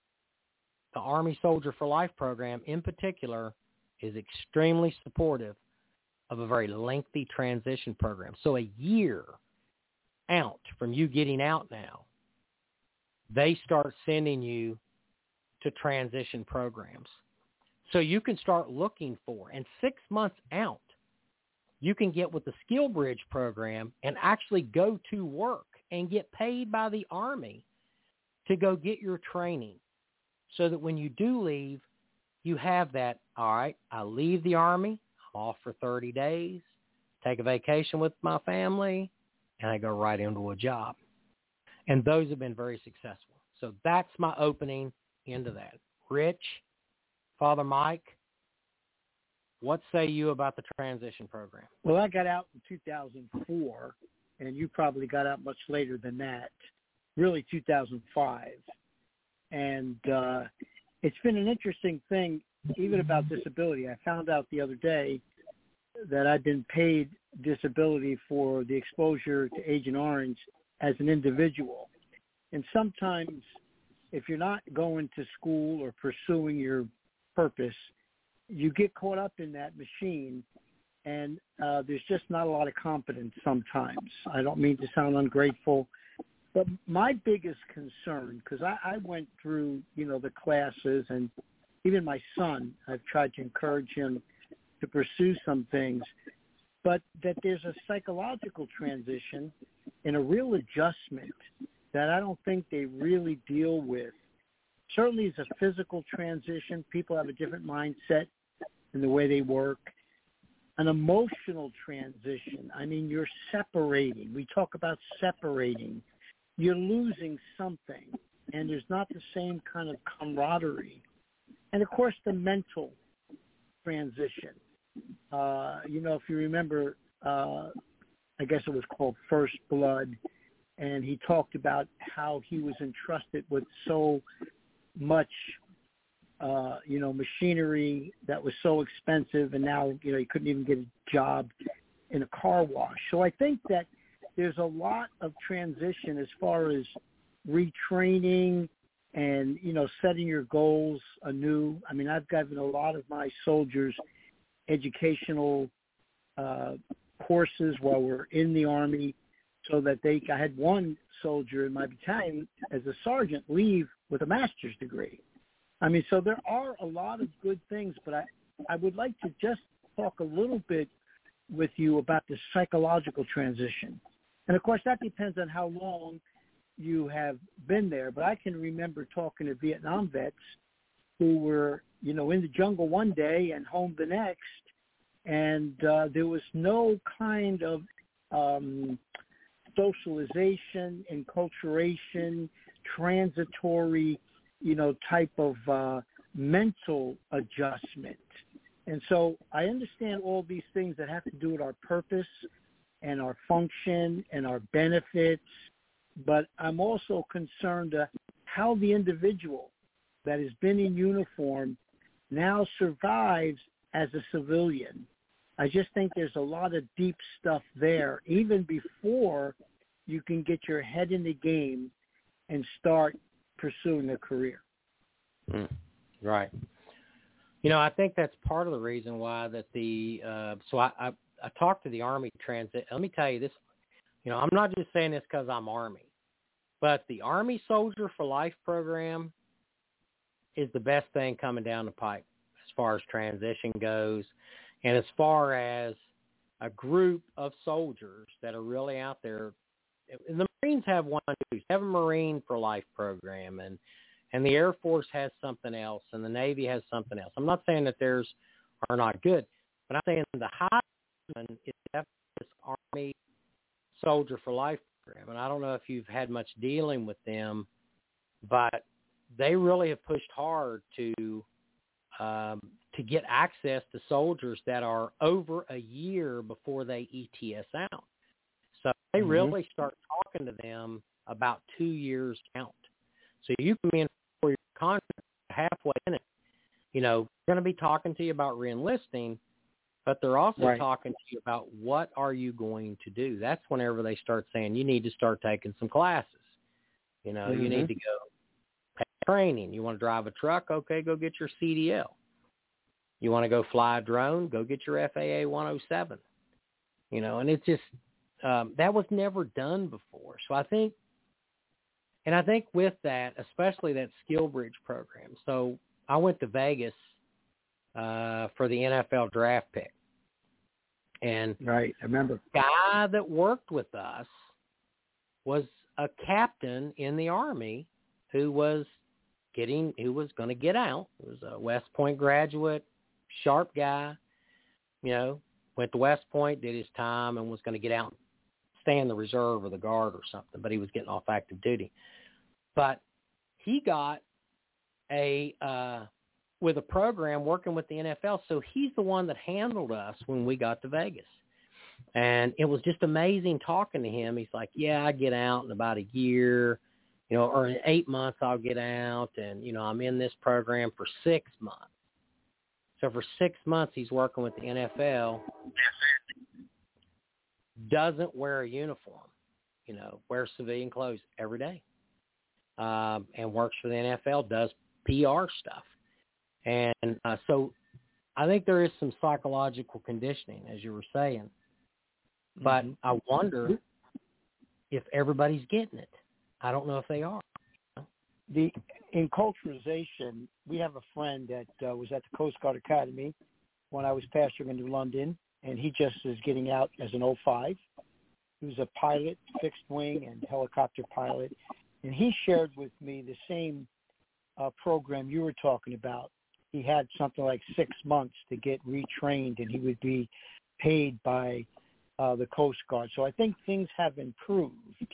The Army Soldier for Life program in particular is extremely supportive of a very lengthy transition program. So a year out from you getting out now, they start sending you to transition programs. So you can start looking for, and 6 months out, you can get with the Skill Bridge program and actually go to work and get paid by the Army to go get your training so that when you do leave, you have that, all right, I leave the Army, I'm off for 30 days, take a vacation with my family, and I go right into a job. And those have been very successful. So that's my opening into that. Rich, Father Mike, what say you about the transition program? Well, I got out in 2004, and you probably got out much later than that, really 2005. And it's been an interesting thing, even about disability. I found out the other day that I've been paid disability for the exposure to Agent Orange as an individual. And sometimes if you're not going to school or pursuing your purpose, you get caught up in that machine, and there's just not a lot of competence sometimes. I don't mean to sound ungrateful, but my biggest concern, because I went through, you know, the classes, and even my son, I've tried to encourage him to pursue some things, but that there's a psychological transition and a real adjustment that I don't think they really deal with. Certainly it's a physical transition. People have a different mindset in the way they work. An emotional transition. I mean, you're separating. We talk about separating. You're losing something, and there's not the same kind of camaraderie. And, of course, the mental transition. You know, if you remember, I guess it was called First Blood, and he talked about how he was entrusted with so much, you know, machinery that was so expensive, and now, you know, he couldn't even get a job in a car wash. So I think that there's a lot of transition as far as retraining and, you know, setting your goals anew. I mean, I've given a lot of my soldiers educational courses while we're in the Army so that I had one soldier in my battalion as a sergeant leave with a master's degree. I mean, so there are a lot of good things, but I would like to just talk a little bit with you about the psychological transition. And, of course, that depends on how long you have been there. But I can remember talking to Vietnam vets who were, you know, in the jungle one day and home the next, and there was no kind of socialization, enculturation, transitory, you know, type of mental adjustment. And so I understand all these things that have to do with our purpose and our function and our benefits, but I'm also concerned how the individual that has been in uniform now survives as a civilian. I just think there's a lot of deep stuff there, even before you can get your head in the game and start pursuing a career. Right. I think that's part of the reason why that I talked to the Army Transit. Let me tell you this, I'm not just saying this because I'm Army, but the Army Soldier for Life program is the best thing coming down the pipe as far as transition goes, and as far as a group of soldiers that are really out there. And the Marines have one too. They have a Marine for Life program, and the Air Force has something else, and the Navy has something else. I'm not saying that theirs are not good, but I'm saying the high one is definitely this Army Soldier for Life program. And I don't know if you've had much dealing with them, but they really have pushed hard to get access to soldiers that are over a year before they ETS out. So they really start talking to them about 2 years out. So you come in for your contract halfway in it. They're going to be talking to you about reenlisting, but they're also talking to you about what are you going to do. That's whenever they start saying you need to start taking some classes. You need to go take training. You want to drive a truck? Okay, go get your CDL. You want to go fly a drone? Go get your FAA 107. And it's just that was never done before. So I think with that, especially that SkillBridge program. So I went to Vegas for the NFL draft pick. And I remember. The guy that worked with us was a captain in the Army who was going to get out. He was a West Point graduate, sharp guy, went to West Point, did his time, and was going to get out, stay in the reserve or the guard or something, but he was getting off active duty. But he got with a program working with the NFL, so he's the one that handled us when we got to Vegas. And it was just amazing talking to him. He's like, yeah, I get out in about a year, or in 8 months I'll get out, and, I'm in this program for 6 months. So for 6 months he's working with the NFL, doesn't wear a uniform, wears civilian clothes every day, and works for the NFL, does PR stuff. And so I think there is some psychological conditioning, as you were saying. But I wonder if everybody's getting it. I don't know if they are. The enculturization, we have a friend that was at the Coast Guard Academy when I was pastoring in New London, and he just is getting out as an 05. He was a pilot, fixed wing and helicopter pilot, and he shared with me the same program you were talking about. He had something like 6 months to get retrained, and he would be paid by the Coast Guard. So I think things have improved.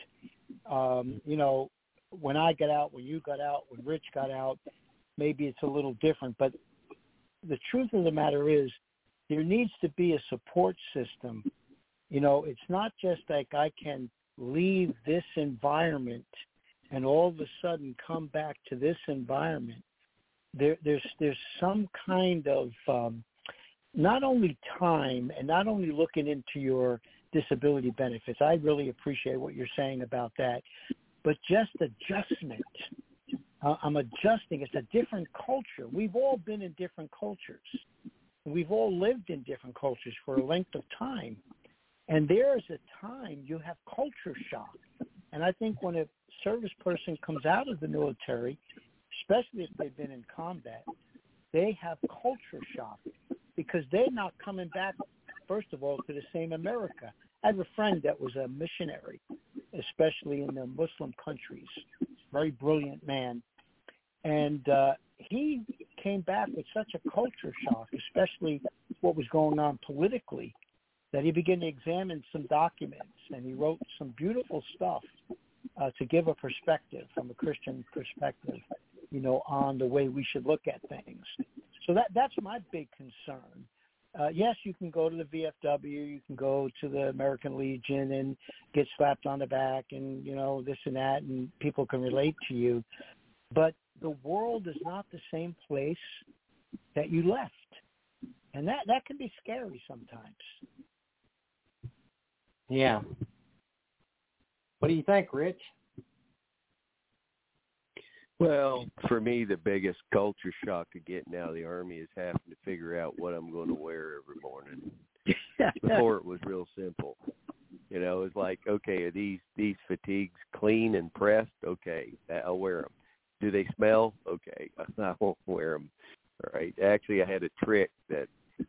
When I got out, when you got out, when Rich got out, maybe it's a little different. But the truth of the matter is there needs to be a support system. It's not just like I can leave this environment and all of a sudden come back to this environment. There's some kind of not only time and not only looking into your disability benefits. I really appreciate what you're saying about that, but just adjustment. I'm adjusting. It's a different culture. We've all been in different cultures. We've all lived in different cultures for a length of time. And there is a time you have culture shock. And I think when a service person comes out of the military, especially if they've been in combat, they have culture shock because they're not coming back, first of all, to the same America. I have a friend that was a missionary, especially in the Muslim countries, very brilliant man. And he came back with such a culture shock, especially what was going on politically, that he began to examine some documents, and he wrote some beautiful stuff to give a perspective, from a Christian perspective, on the way we should look at things. So that's my big concern. Yes, you can go to the VFW, you can go to the American Legion and get slapped on the back and, this and that, and people can relate to you. But the world is not the same place that you left. And that can be scary sometimes. Yeah. What do you think, Rich? Well, for me, the biggest culture shock of getting out of the Army is having to figure out what I'm going to wear every morning. Before it was real simple. You know, it's like, okay, are these fatigues clean and pressed? Okay, I'll wear them. Do they smell? Okay, I won't wear them. All right. Actually, I had a trick that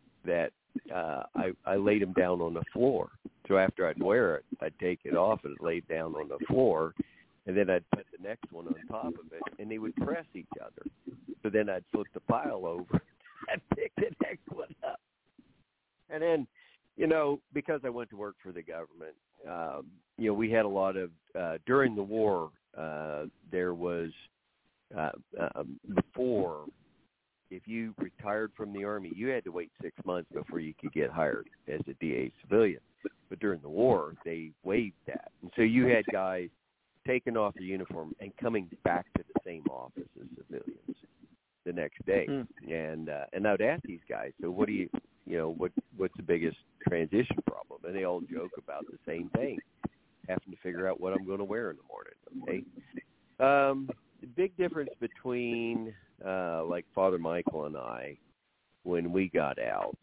I laid them down on the floor. So after I'd wear it, I'd take it off and lay it down on the floor, and then I'd put the next one on top of it, and they would press each other. So then I'd flip the pile over and pick the next one up. And then, you know, because I went to work for the government, you know, we had a lot of, during the war, there was, before, if you retired from the Army, you had to wait 6 months before you could get hired as a DA civilian. But during the war, they waived that. And so you had guys taking off their uniform and coming back to the same office as civilians the next day. And I would ask these guys, so what do you know, what's the biggest transition problem? And they all joke about the same thing, having to figure out what I'm going to wear in the morning, okay? The big difference between like Father Michael and I, when we got out,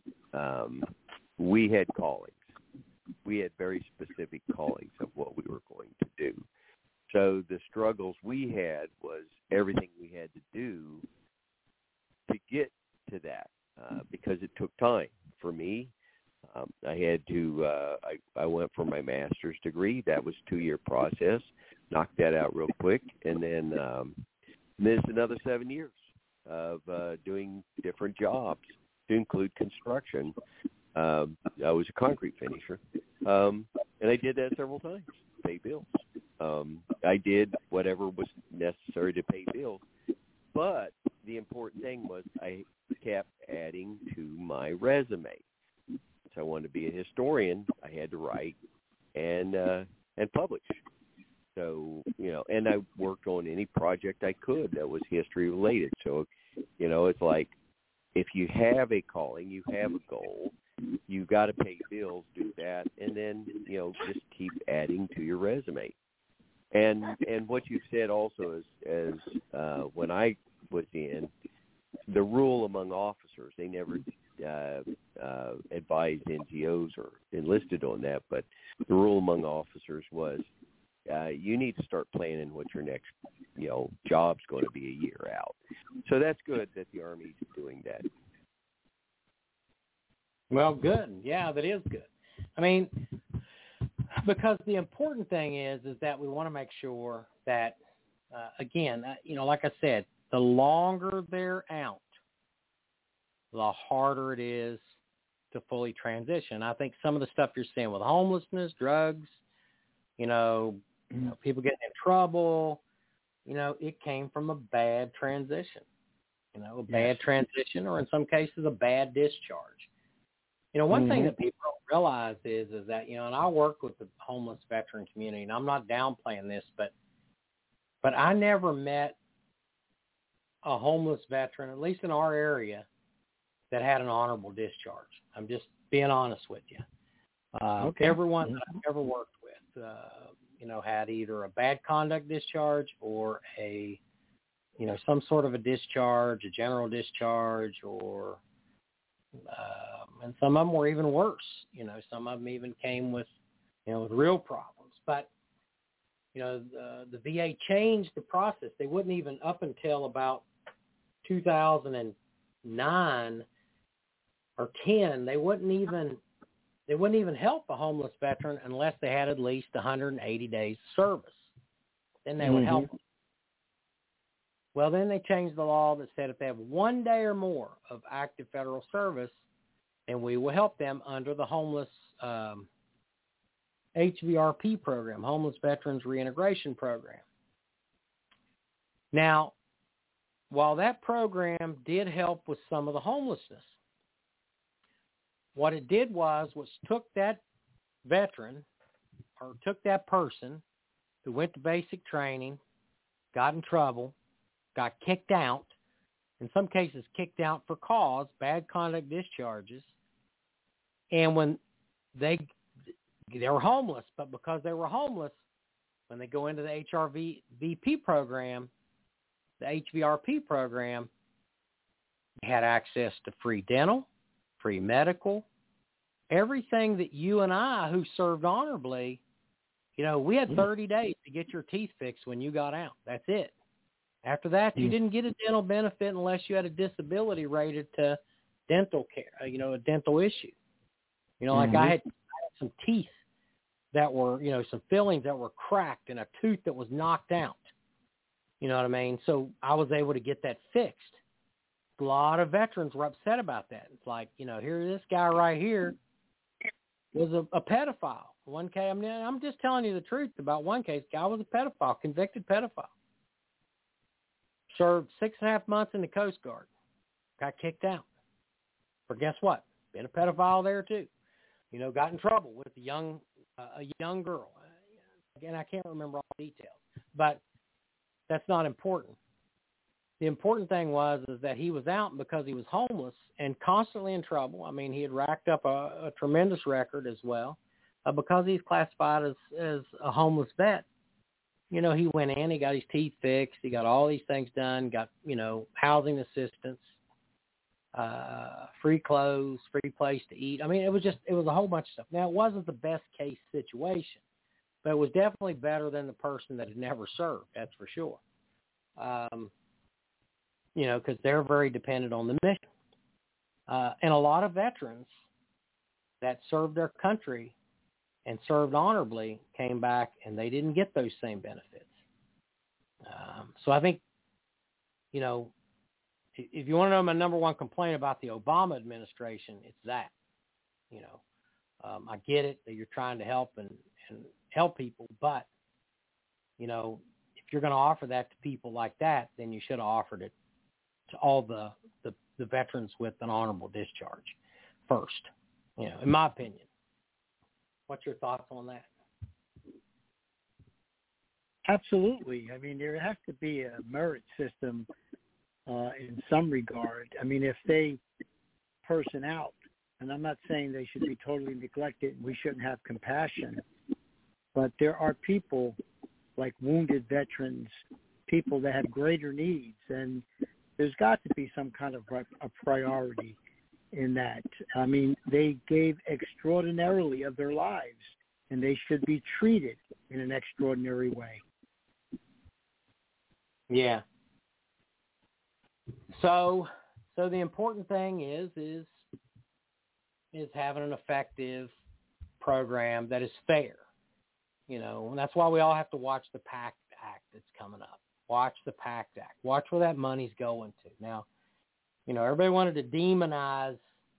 we had callings. We had very specific callings of what we were going to do. So the struggles we had was everything we had to do to get to that, because it took time. For me, I had to, I went for my master's degree. That was a 2-year process. Knocked that out real quick, and then missed another 7 years of doing different jobs, to include construction. I was a concrete finisher, and I did that several times, pay bills. I did whatever was necessary to pay bills, but the important thing was I kept adding to my resume. So I wanted to be a historian. I had to write and publish. So, you know, and I worked on any project I could that was history related. So, you know, it's like if you have a calling, you have a goal, you got to pay bills, do that, and then, you know, just keep adding to your resume. And what you said also is when I was in, the rule among officers, they never advised NGOs or enlisted on that, but the rule among officers was you need to start planning what your next, you know, job's going to be a year out. So that's good that the Army's doing that. Well, good. Yeah, that is good. I mean, because the important thing is that we want to make sure that, again, you know, like I said, the longer they're out, the harder it is to fully transition. I think some of the stuff you're seeing with homelessness, drugs, you know, people getting in trouble, you know, it came from a bad transition, you know, a bad transition, or in some cases a bad discharge. You know, one thing that people don't realize is that, you know, and I work with the homeless veteran community, and I'm not downplaying this, but I never met a homeless veteran, at least in our area, that had an honorable discharge. I'm just being honest with you. Everyone that I've ever worked with, you know, had either a bad conduct discharge or a, you know, some sort of a discharge, a general discharge, or, and some of them were even worse. You know, some of them even came with, you know, with real problems. But, you know, the VA changed the process. They wouldn't even, up until about 2009 or 10, they wouldn't even help a homeless veteran unless they had at least 180 days of service. Then they would help them. Well, then they changed the law that said if they have 1 day or more of active federal service, then we will help them under the homeless HVRP program, Homeless Veterans Reintegration Program. Now, while that program did help with some of the homelessness, what it did was took that veteran, or took that person who went to basic training, got in trouble, got kicked out, in some cases kicked out for cause, bad conduct discharges, and when they were homeless, but because they were homeless, when they go into the HRVP program, the HVRP program, they had access to free dental, free medical, everything that you and I, who served honorably, we had 30 days to get your teeth fixed when you got out. That's it. After that, you didn't get a dental benefit unless you had a disability rated to dental care, a dental issue. Like I had some teeth that were, some fillings that were cracked and a tooth that was knocked out. You know what I mean? So I was able to get that fixed. A lot of veterans were upset about that. It's like, here, this guy right here was a pedophile. One case, I'm just telling you the truth about one case. Guy was a pedophile, convicted pedophile. Served 6.5 months in the Coast Guard. Got kicked out. For guess what? Been a pedophile there too. Got in trouble with a young girl. Again, I can't remember all the details, but that's not important. The important thing is that he was out because he was homeless and constantly in trouble. I mean, he had racked up a tremendous record as well because he's classified as a homeless vet. He went in, he got his teeth fixed, he got all these things done, got, housing assistance, free clothes, free place to eat. I mean, it was a whole bunch of stuff. Now, it wasn't the best case situation, but it was definitely better than the person that had never served, that's for sure. Because they're very dependent on the mission. And a lot of veterans that served their country and served honorably came back and they didn't get those same benefits. So I think, if you want to know my number one complaint about the Obama administration, it's that. I get it that you're trying to help and help people, but, if you're going to offer that to people like that, then you should have offered it to all the veterans with an honorable discharge first, in my opinion. What's your thoughts on that? Absolutely. I mean, there has to be a merit system in some regard. I mean, if they person out, and I'm not saying they should be totally neglected, we shouldn't have compassion, but there are people like wounded veterans, people that have greater needs, and there's got to be some kind of a priority in that. I mean, they gave extraordinarily of their lives, and they should be treated in an extraordinary way. Yeah. So the important thing is having an effective program that is fair, and that's why we all have to watch the PACT Act that's coming up. Watch the PACT Act. Watch where that money's going to. Now, everybody wanted to demonize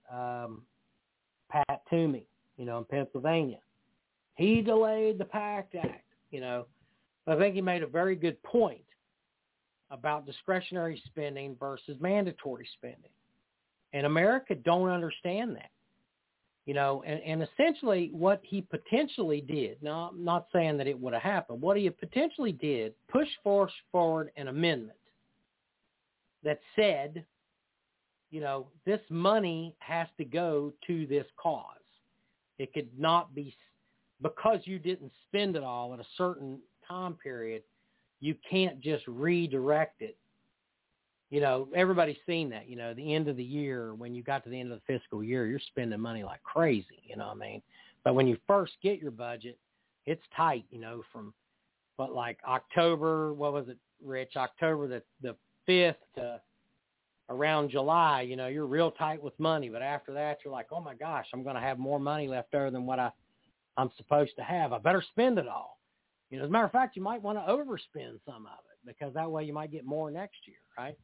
Pat Toomey, in Pennsylvania. He delayed the PACT Act, I think he made a very good point about discretionary spending versus mandatory spending. And America don't understand that. And essentially what he potentially did, now I'm not saying that it would have happened, what he potentially did, push forward an amendment that said, this money has to go to this cause. It could not be, because you didn't spend it all at a certain time period, you can't just redirect it. Everybody's seen that, the end of the year, when you got to the end of the fiscal year, you're spending money like crazy, But when you first get your budget, it's tight, from October, what was it, Rich? October the 5th to around July, you're real tight with money. But after that, you're like, oh my gosh, I'm going to have more money left over than what I'm supposed to have. I better spend it all. As a matter of fact, you might want to overspend some of it because that way you might get more next year, right?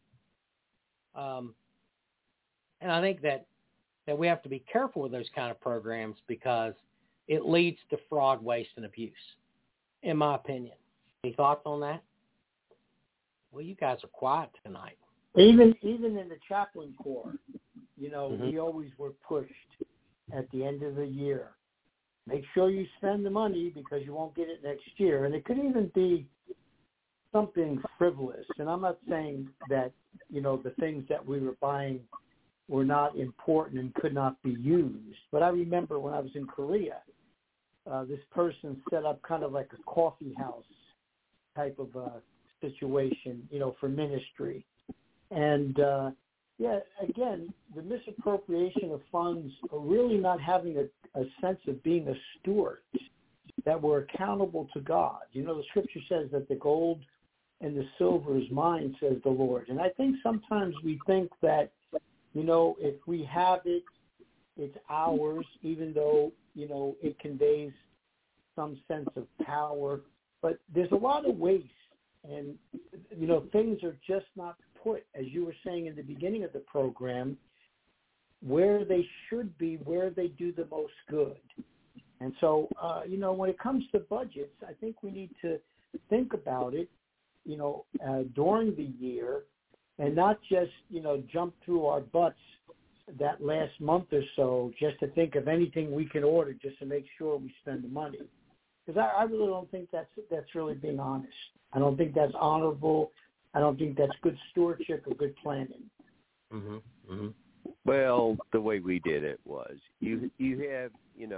And I think that we have to be careful with those kind of programs because it leads to fraud, waste, and abuse, in my opinion. Any thoughts on that? Well, you guys are quiet tonight. Even in the chaplain corps, we always were pushed at the end of the year. Make sure you spend the money because you won't get it next year. And it could even be something frivolous. And I'm not saying that, the things that we were buying were not important and could not be used. But I remember when I was in Korea, this person set up kind of like a coffee house type of situation, for ministry. And, again, the misappropriation of funds are really not having a sense of being a steward, that we're accountable to God. The scripture says that the gold and the silver is mine, says the Lord. And I think sometimes we think that, if we have it, it's ours, even though, it conveys some sense of power. But there's a lot of waste, and, things are just not put, as you were saying in the beginning of the program, where they should be, where they do the most good. And so, when it comes to budgets, I think we need to think about it, during the year, and not just, jump through our butts that last month or so just to think of anything we can order just to make sure we spend the money. Because I really don't think that's really being honest. I don't think that's honorable. I don't think that's good stewardship or good planning. Mm-hmm. Mm-hmm. Well, the way we did it was you have,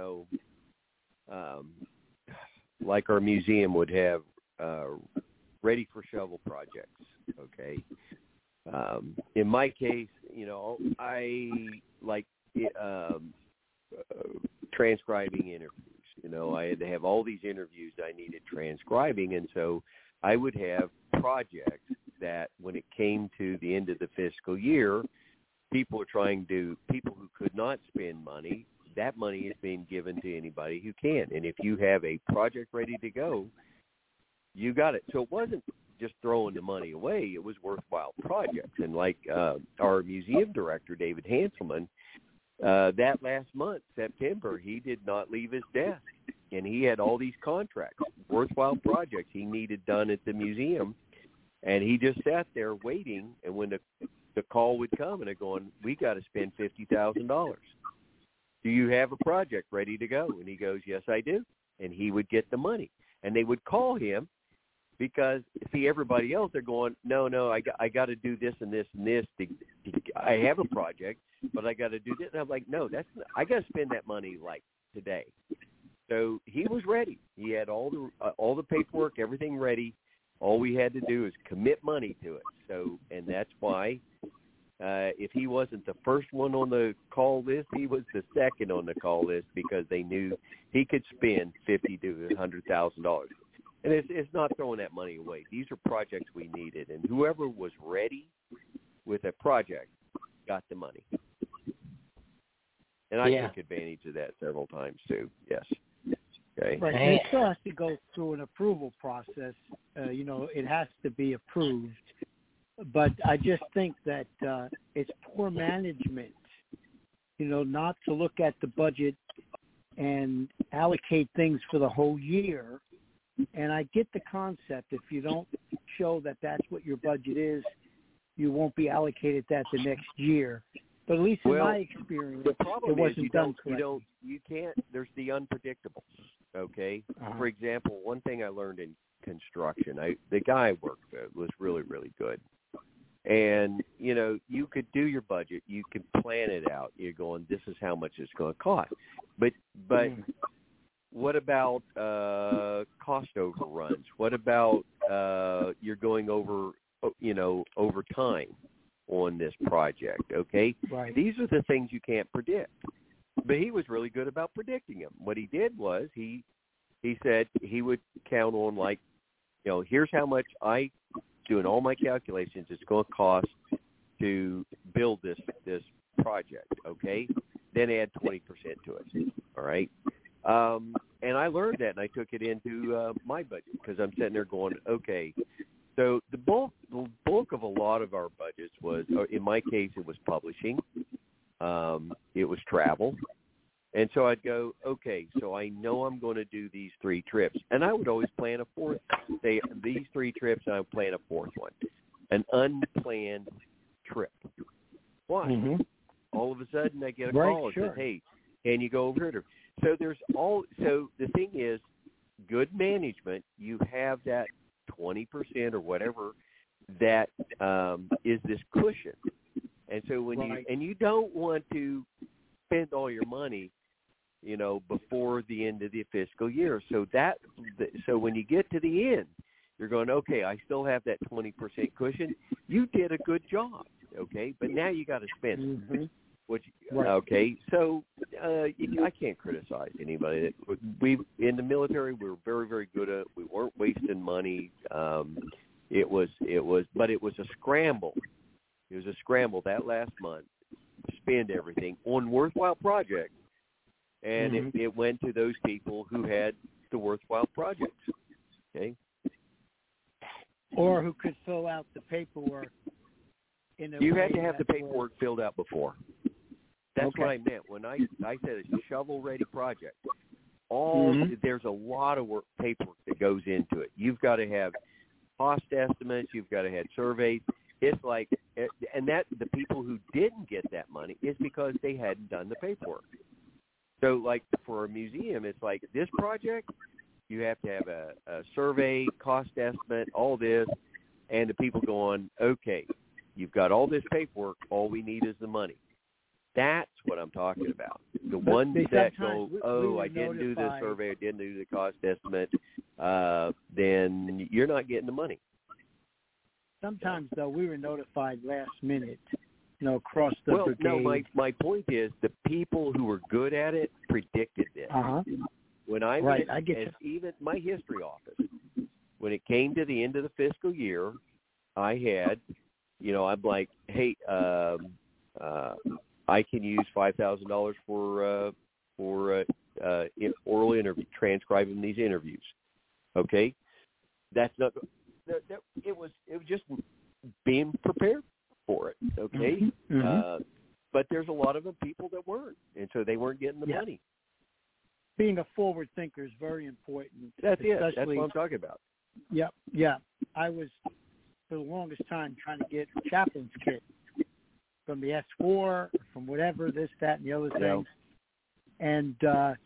like our museum would have ready for shovel projects, okay? In my case, I like transcribing interviews. I had to have all these interviews I needed transcribing, and so I would have projects that when it came to the end of the fiscal year, people who could not spend money, that money is being given to anybody who can. And if you have a project ready to go, you got it. So it wasn't just throwing the money away. It was worthwhile projects. And like our museum director, David Hanselman, that last month, September, he did not leave his desk. And he had all these contracts, worthwhile projects he needed done at the museum. And he just sat there waiting. And when the call would come and they're going, we got to spend $50,000. Do you have a project ready to go? And he goes, yes, I do. And he would get the money. And they would call him because, see, everybody else, they're going, no, I got to do this and this and this. I have a project, but I got to do this. And I'm like, no, I got to spend that money like today. So he was ready. He had all the paperwork, everything ready. All we had to do is commit money to it. So, and that's why if he wasn't the first one on the call list, he was the second on the call list because they knew he could spend $50,000 to $100,000. And it's not throwing that money away. These are projects we needed, and whoever was ready with a project got the money. And I took advantage of that several times too. Yes. Okay. Right. And it still has to go through an approval process. It has to be approved. But I just think that it's poor management, not to look at the budget and allocate things for the whole year. And I get the concept. If you don't show that that's what your budget is, you won't be allocated that the next year. But at least in my experience, the problem it wasn't done correctly. You can't. There's the unpredictables. Okay. For example, one thing I learned in construction, the guy I worked with was really, really good. And, you could do your budget. You could plan it out. You're going, this is how much it's going to cost. But what about cost overruns? What about you're going over time on this project, okay? Right. These are the things you can't predict. But he was really good about predicting them. What he did was he said he would count on, like, here's how much doing all my calculations, it's going to cost to build this project, okay? Then add 20% to it, all right? And I learned that, and I took it into my budget because I'm sitting there going, okay. So the bulk of a lot of our budgets was, in my case, it was publishing, it was travel, and so I'd go, okay, so I know I'm going to do these 3 trips, and I would always plan a fourth. Say these 3 trips, and I would plan a fourth one, an unplanned trip. Why? Mm-hmm. All of a sudden, I get a call and says, "Hey, can you go over here?" So So the thing is, good management. You have that 20% or whatever that is this cushion, and so when you don't want to spend all your money, before the end of the fiscal year. So when you get to the end, You're going, okay, I still have that 20% cushion. You did a good job, okay? But now you got to spend it. Mm-hmm. Which, Right. okay, so I can't criticize anybody. We in the military, we were very, very good at it. We weren't wasting money. It was a scramble. It was a scramble that last month to spend everything on worthwhile projects, and Mm-hmm. it went to those people who had the worthwhile projects. Okay. Or who could fill out the paperwork in a You way had to have the that paperwork filled out before. That's Okay. what I meant when I said a shovel-ready project. Mhm. There's a lot of paperwork that goes into it. You've got to have cost estimates. You've got to have surveys. It's like, and that the people who didn't get that money is because they hadn't done the paperwork. So, like for a museum, it's like this project, you have to have a survey, cost estimate, all this, and the people going, okay, you've got all this paperwork. All we need is the money. That's what I'm talking about. The ones that go, I didn't do the survey, I didn't do the cost estimate, then you're not getting the money. Sometimes, though, we were notified last minute, across the brigade. No, my point is the people who were good at it predicted this. Uh-huh. When I Right, was, I get you. even my history office, when it came to the end of the fiscal year, I had, I'm like, hey, I can use $5,000 for oral interview, transcribing these interviews. Okay, that's not. It was just being prepared for it. Okay, Mm-hmm. but there's a lot of people that weren't, and so they weren't getting the money. Being a forward thinker is very important. That's it. That's especially- what I'm talking about. Yeah. I was, for the longest time, trying to get a chaplain's kit from the S4, from whatever, this, that, and the other things. And,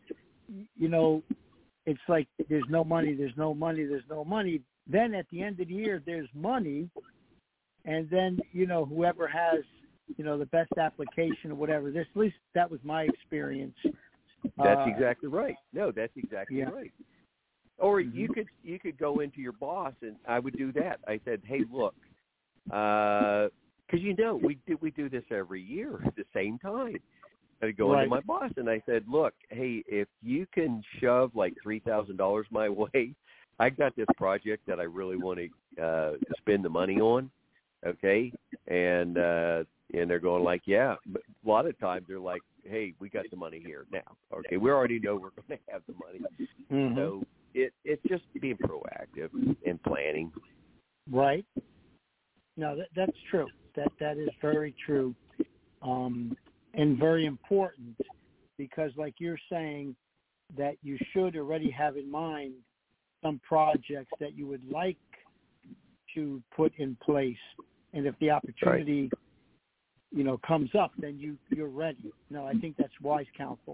it's like there's no money. Then at the end of the year, there's money. And then, whoever has, the best application or whatever, at least that was my experience. That's exactly right. No, that's exactly Yeah. right. Or you could go into your boss, and I would do that. I said, hey, look, because we do this every year at the same time. I'd go into my boss, and I said, look, hey, if you can shove like $3,000 my way, I got this project that I really want to spend the money on, okay? And they're going like, yeah. But a lot of times they're like, hey, we got the money here now. Okay, we already know we're going to have the money. Mm-hmm. So it's just being proactive and planning. Right. No, that's true. That is very true, and very important, because like you're saying, that you should already have in mind some projects that you would like to put in place, and if the opportunity, comes up, then you're ready. No, I think that's wise counsel.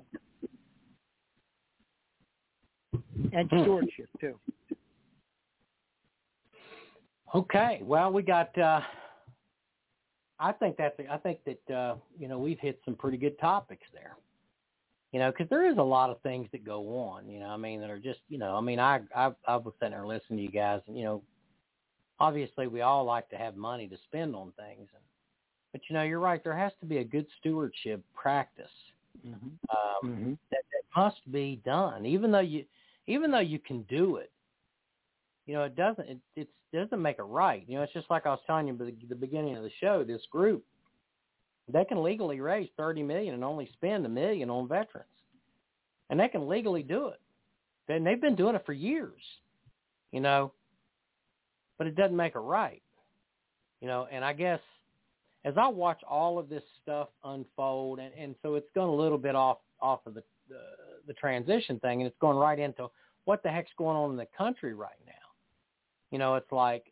And stewardship too. Okay, well, we got. I think that we've hit some pretty good topics there. Because there is a lot of things that go on. That are just. I was sitting there listening to you guys, and obviously we all like to have money to spend on things, but you're right. There has to be a good stewardship practice that must be done, even though you can do it. It doesn't make it right. It's just like I was telling you at the beginning of the show. This group, they can legally raise $30 million and only spend $1 million on veterans, and they can legally do it. And they've been doing it for years, but it doesn't make it right, And I guess as I watch all of this stuff unfold, and so it's going a little bit off of the transition thing, and it's going right into what the heck's going on in the country right now. It's like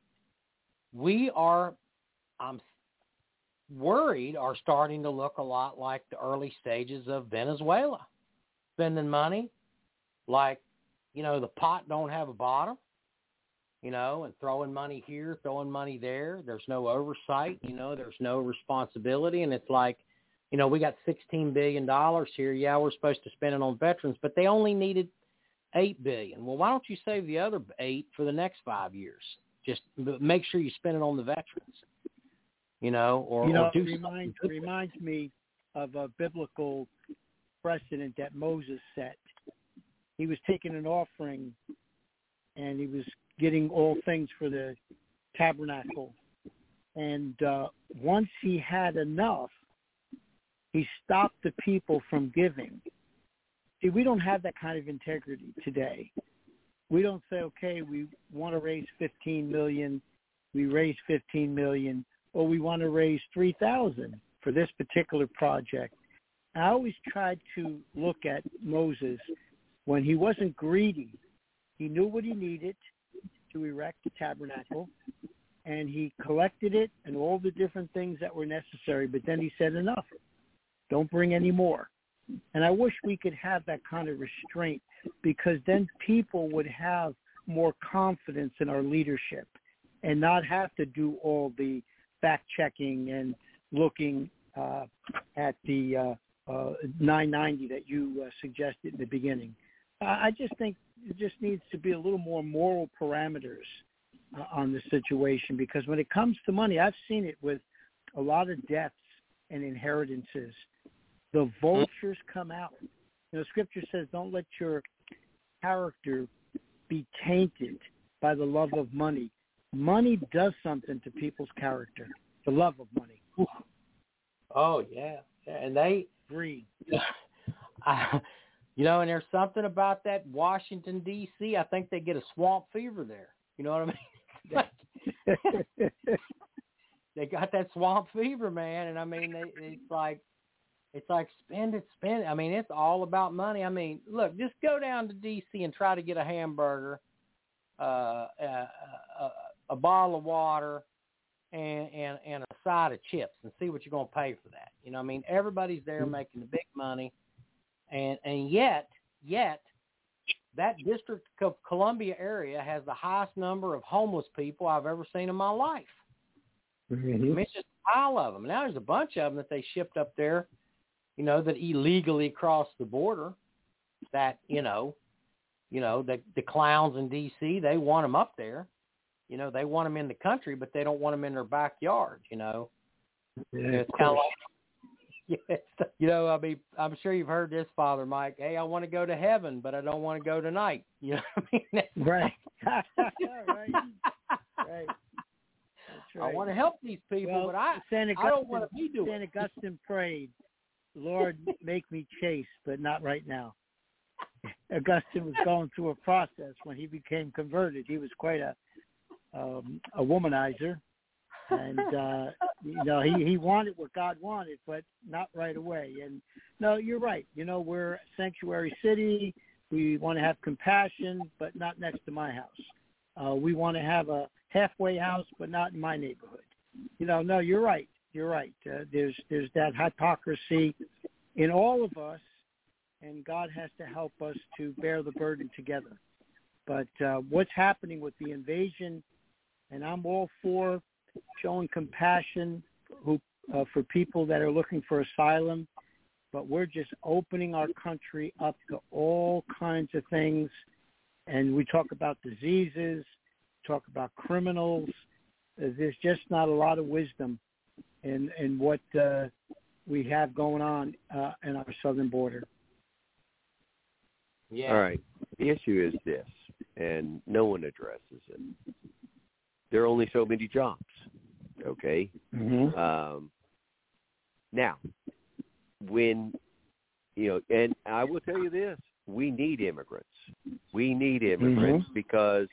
I'm worried, are starting to look a lot like the early stages of Venezuela, spending money like, the pot don't have a bottom, and throwing money here, throwing money there. There's no oversight, there's no responsibility. And it's like, we got $16 billion here. Yeah, we're supposed to spend it on veterans, but they only needed $8 billion. Well, why don't you save the other 8 for the next 5 years? Just make sure you spend it on the veterans, or do it reminds me of a biblical precedent that Moses set. He was taking an offering, and he was getting all things for the tabernacle. And once he had enough, he stopped the people from giving. See, we don't have that kind of integrity today. We don't say, okay, we want to raise $15 million, we raise $15 million, or we want to raise $3,000 for this particular project. I always tried to look at Moses when he wasn't greedy. He knew what he needed to erect the tabernacle, and he collected it and all the different things that were necessary, but then he said, enough, don't bring any more. And I wish we could have that kind of restraint, because then people would have more confidence in our leadership and not have to do all the fact-checking and looking at the 990 that you suggested in the beginning. I just think it just needs to be a little more moral parameters on the situation, because when it comes to money, I've seen it with a lot of deaths and inheritances. The vultures come out. Scripture says, don't let your character be tainted by the love of money. Money does something to people's character, the love of money. Oh, yeah. And they... Greed. And there's something about that Washington, D.C. I think they get a swamp fever there. You know what I mean? They got that swamp fever, man. And, I mean, it's like spend it. I mean, it's all about money. I mean, look, just go down to D.C. and try to get a hamburger, a bottle of water, and a side of chips, and see what you're going to pay for that. I mean, everybody's there making the big money, and yet that District of Columbia area has the highest number of homeless people I've ever seen in my life. Mm-hmm. I mean, it's just a pile of them. Now there's a bunch of them that they shipped up there, that illegally crossed the border, that, the clowns in D.C., they want them up there. They want them in the country, but they don't want them in their backyard, Yeah, it's kind of like, I mean, I'm sure you've heard this, Father Mike. Hey, I want to go to heaven, but I don't want to go tonight. You know what I mean? Right. Right. Right. That's right. I want to help these people, but I don't want to be doing St. Augustine prayed, Lord, make me chaste, but not right now. Augustine was going through a process when he became converted. He was quite a womanizer, and he wanted what God wanted, but not right away. And no, you're right. We're a sanctuary city. We want to have compassion, but not next to my house. We want to have a halfway house, but not in my neighborhood. No, you're right. You're right. There's that hypocrisy in all of us, and God has to help us to bear the burden together. But what's happening with the invasion, and I'm all for showing compassion for people that are looking for asylum, but we're just opening our country up to all kinds of things. And we talk about diseases, talk about criminals. There's just not a lot of wisdom in what we have going on in our southern border. Yeah. All right. The issue is this, and no one addresses it. There are only so many jobs, okay? Mm-hmm. Now, when, and I will tell you this, we need immigrants. We need immigrants because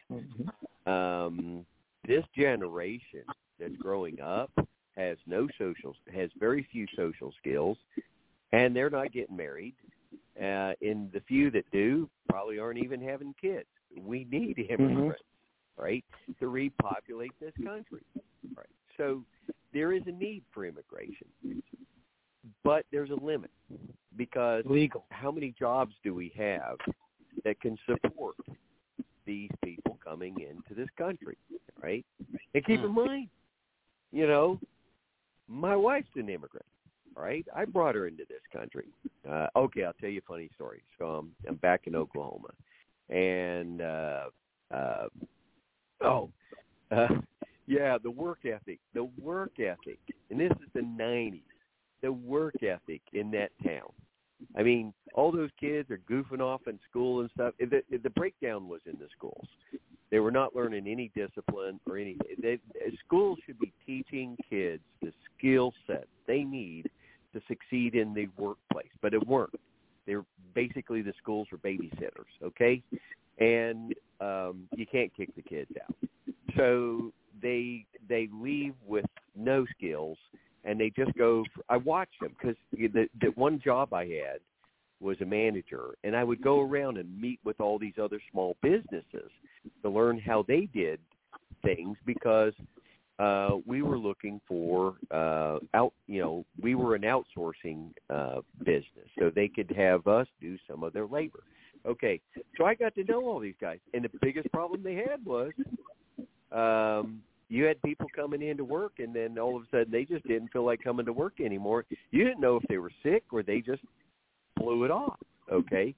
this generation that's growing up has very few social skills, and they're not getting married. And the few that do probably aren't even having kids. We need immigrants, right, to repopulate this country, right? So there is a need for immigration, but there's a limit because how many jobs do we have that can support these people coming into this country, right? And keep in mind, my wife's an immigrant. All right, I brought her into this country. Okay, I'll tell you a funny story. So I'm back in Oklahoma, And yeah, the work ethic, and this is the 90s, the work ethic in that town. I mean, all those kids are goofing off in school and stuff. The breakdown was in the schools. They were not learning any discipline or anything. Schools should be teaching kids the skill set they need to succeed in the workplace, but it weren't. They're basically, the schools were babysitters, okay? And you can't kick the kids out. So they leave with no skills, and they just go I watched them, because the one job I had was a manager, and I would go around and meet with all these other small businesses to learn how they did things, because we were looking for we were an outsourcing business, so they could have us do some of their labor. Okay, so I got to know all these guys, and the biggest problem they had was you had people coming in to work, and then all of a sudden they just didn't feel like coming to work anymore. You didn't know if they were sick or they just blew it off, okay?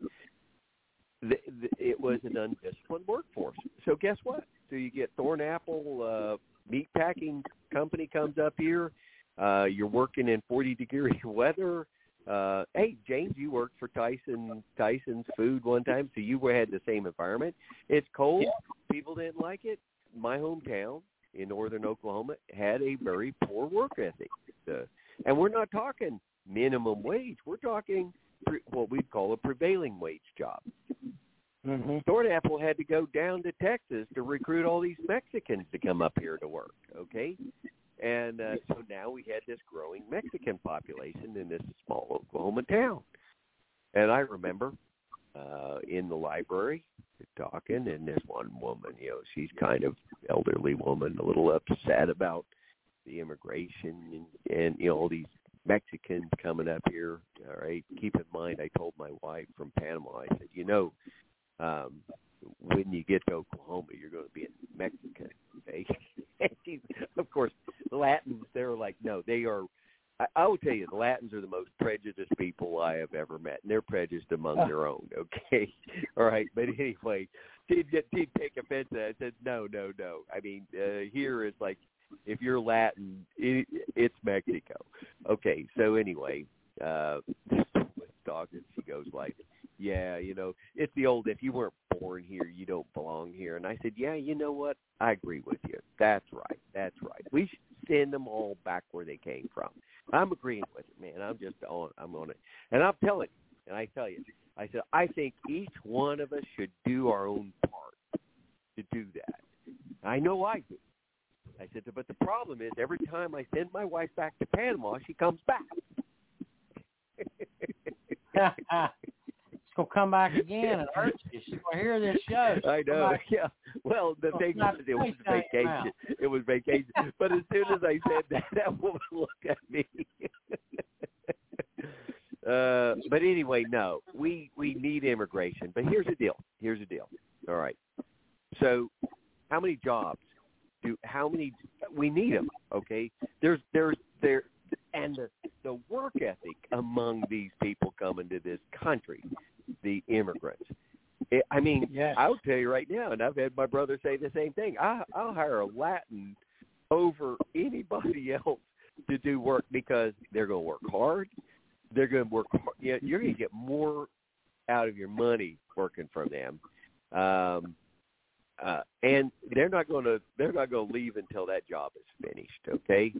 It was an undisciplined workforce. So guess what? So you get Thornapple meat packing company comes up here. You're working in 40-degree weather. Hey, James, you worked for Tyson's Food one time, so you had the same environment. It's cold. People didn't like it. My hometown in northern Oklahoma had a very poor work ethic. And we're not talking minimum wage. We're talking what we'd call a prevailing wage job. Mm-hmm. Thornapple had to go down to Texas to recruit all these Mexicans to come up here to work, okay? And so now we had this growing Mexican population in this small Oklahoma town. And I remember in the library talking, and this one woman, she's kind of elderly woman, a little upset about the immigration and all these Mexicans coming up here. All right, keep in mind, I told my wife from Panama, I said, when you get to Oklahoma, you're going to be a Mexican. Okay? Of course, the Latins, they're like, no, they are. I will tell you, the Latins are the most prejudiced people I have ever met, and they're prejudiced among their own, okay? All right, but anyway, she'd take offense to that. I said, no. I mean, here it's like, if you're Latin, it's Mexico. Okay, so anyway, this was talking, she goes like, yeah, it's the old, if you weren't born here, you don't belong here. And I said, yeah, you know what? I agree with you. That's right. We should send them all back where they came from. I'm agreeing with it, man. I'm on it. And I'm telling you, and I tell you, I said, I think each one of us should do our own part to do that. I know I do. I said, but the problem is every time I send my wife back to Panama, she comes back. She'll come back again and hurt you. She'll hear this show. I know. Yeah. Well, the thing is, it was vacation. It was vacation. But as soon as I said that woman looked at me. But anyway, no, we need immigration. But here's the deal. All right. So, how many jobs? We need them? Okay. And the work ethic among these people coming to this country, the immigrants. Yes. I'll tell you right now, and I've had my brother say the same thing. I'll hire a Latin over anybody else to do work, because they're going to work hard. They're going to work hard. You're going to get more out of your money working for them. And they're not going to leave until that job is finished. Okay.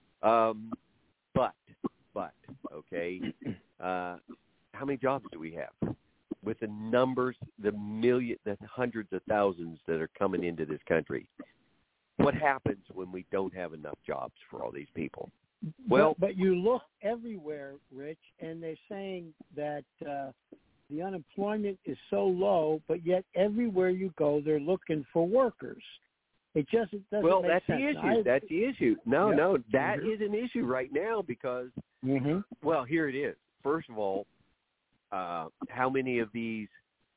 But okay, how many jobs do we have? With the numbers, the hundreds of thousands that are coming into this country, what happens when we don't have enough jobs for all these people? Well, but you look everywhere, Rich, and they're saying that the unemployment is so low, but yet everywhere you go, they're looking for workers. It just doesn't make sense. Well, that's the issue. No, that is an issue right now because, well, here it is. First of all, how many of these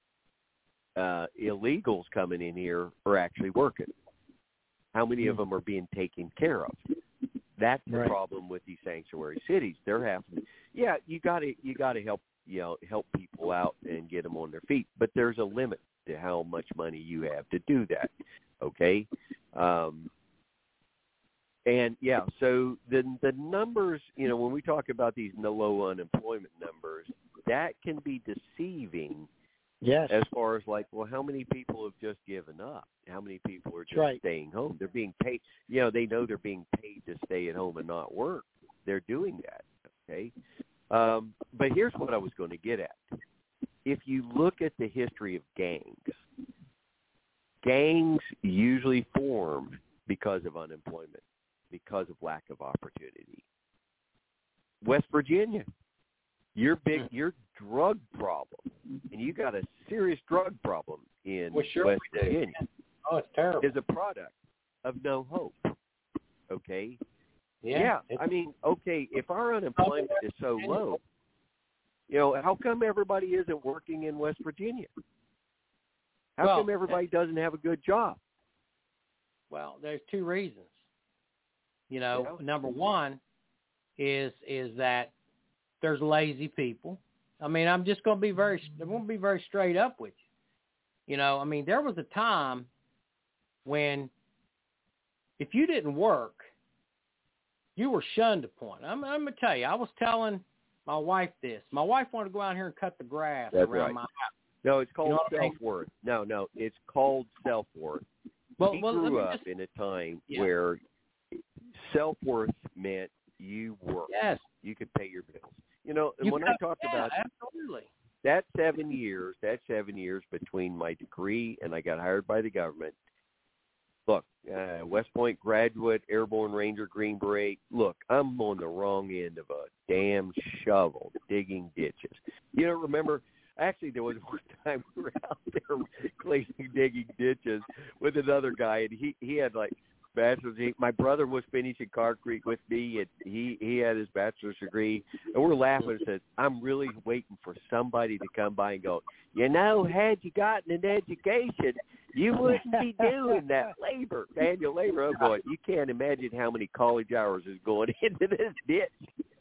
illegals coming in here are actually working? How many of them are being taken care of? That's the problem with these sanctuary cities. They're having, you got to help help people out and get them on their feet. But there's a limit to how much money you have to do that, okay? And, yeah, so the numbers, when we talk about these low unemployment numbers, that can be deceiving. Yes. As far as how many people have just given up? How many people are just staying home? They're being paid. They know they're being paid to stay at home and not work. They're doing that, okay? But here's what I was going to get at. If you look at the history of gangs usually form because of unemployment, because of lack of opportunity. West Virginia, your drug problem, and you got a serious drug problem in West Virginia. Oh, it's terrible. Is a product of no hope. Okay. Yeah. I mean, okay, if our unemployment is so low, how come everybody isn't working in West Virginia? How come everybody doesn't have a good job? Well, there's two reasons. Number one is that there's lazy people. I mean, I'm going to be very straight up with you. I mean, there was a time when if you didn't work, you were shunned upon. I'm going to tell you, I was telling my wife this. My wife wanted to go out here and cut the grass around my house. No, it's called self-worth. No, it's called self-worth. He grew up in a time where self-worth meant you worked. Yes. You could pay your bills. And when I talked about absolutely. that 7 years between my degree and I got hired by the government, look, West Point graduate, Airborne Ranger, Green Beret, look, I'm on the wrong end of a damn shovel digging ditches. Remember, actually, there was one time we were out there digging ditches with another guy, and he had bachelor's. My brother was finishing concrete with me, and he had his bachelor's degree, and we're laughing and said, I'm really waiting for somebody to come by and go, had you gotten an education, you wouldn't be doing that manual labor. I'm going, you can't imagine how many college hours is going into this ditch.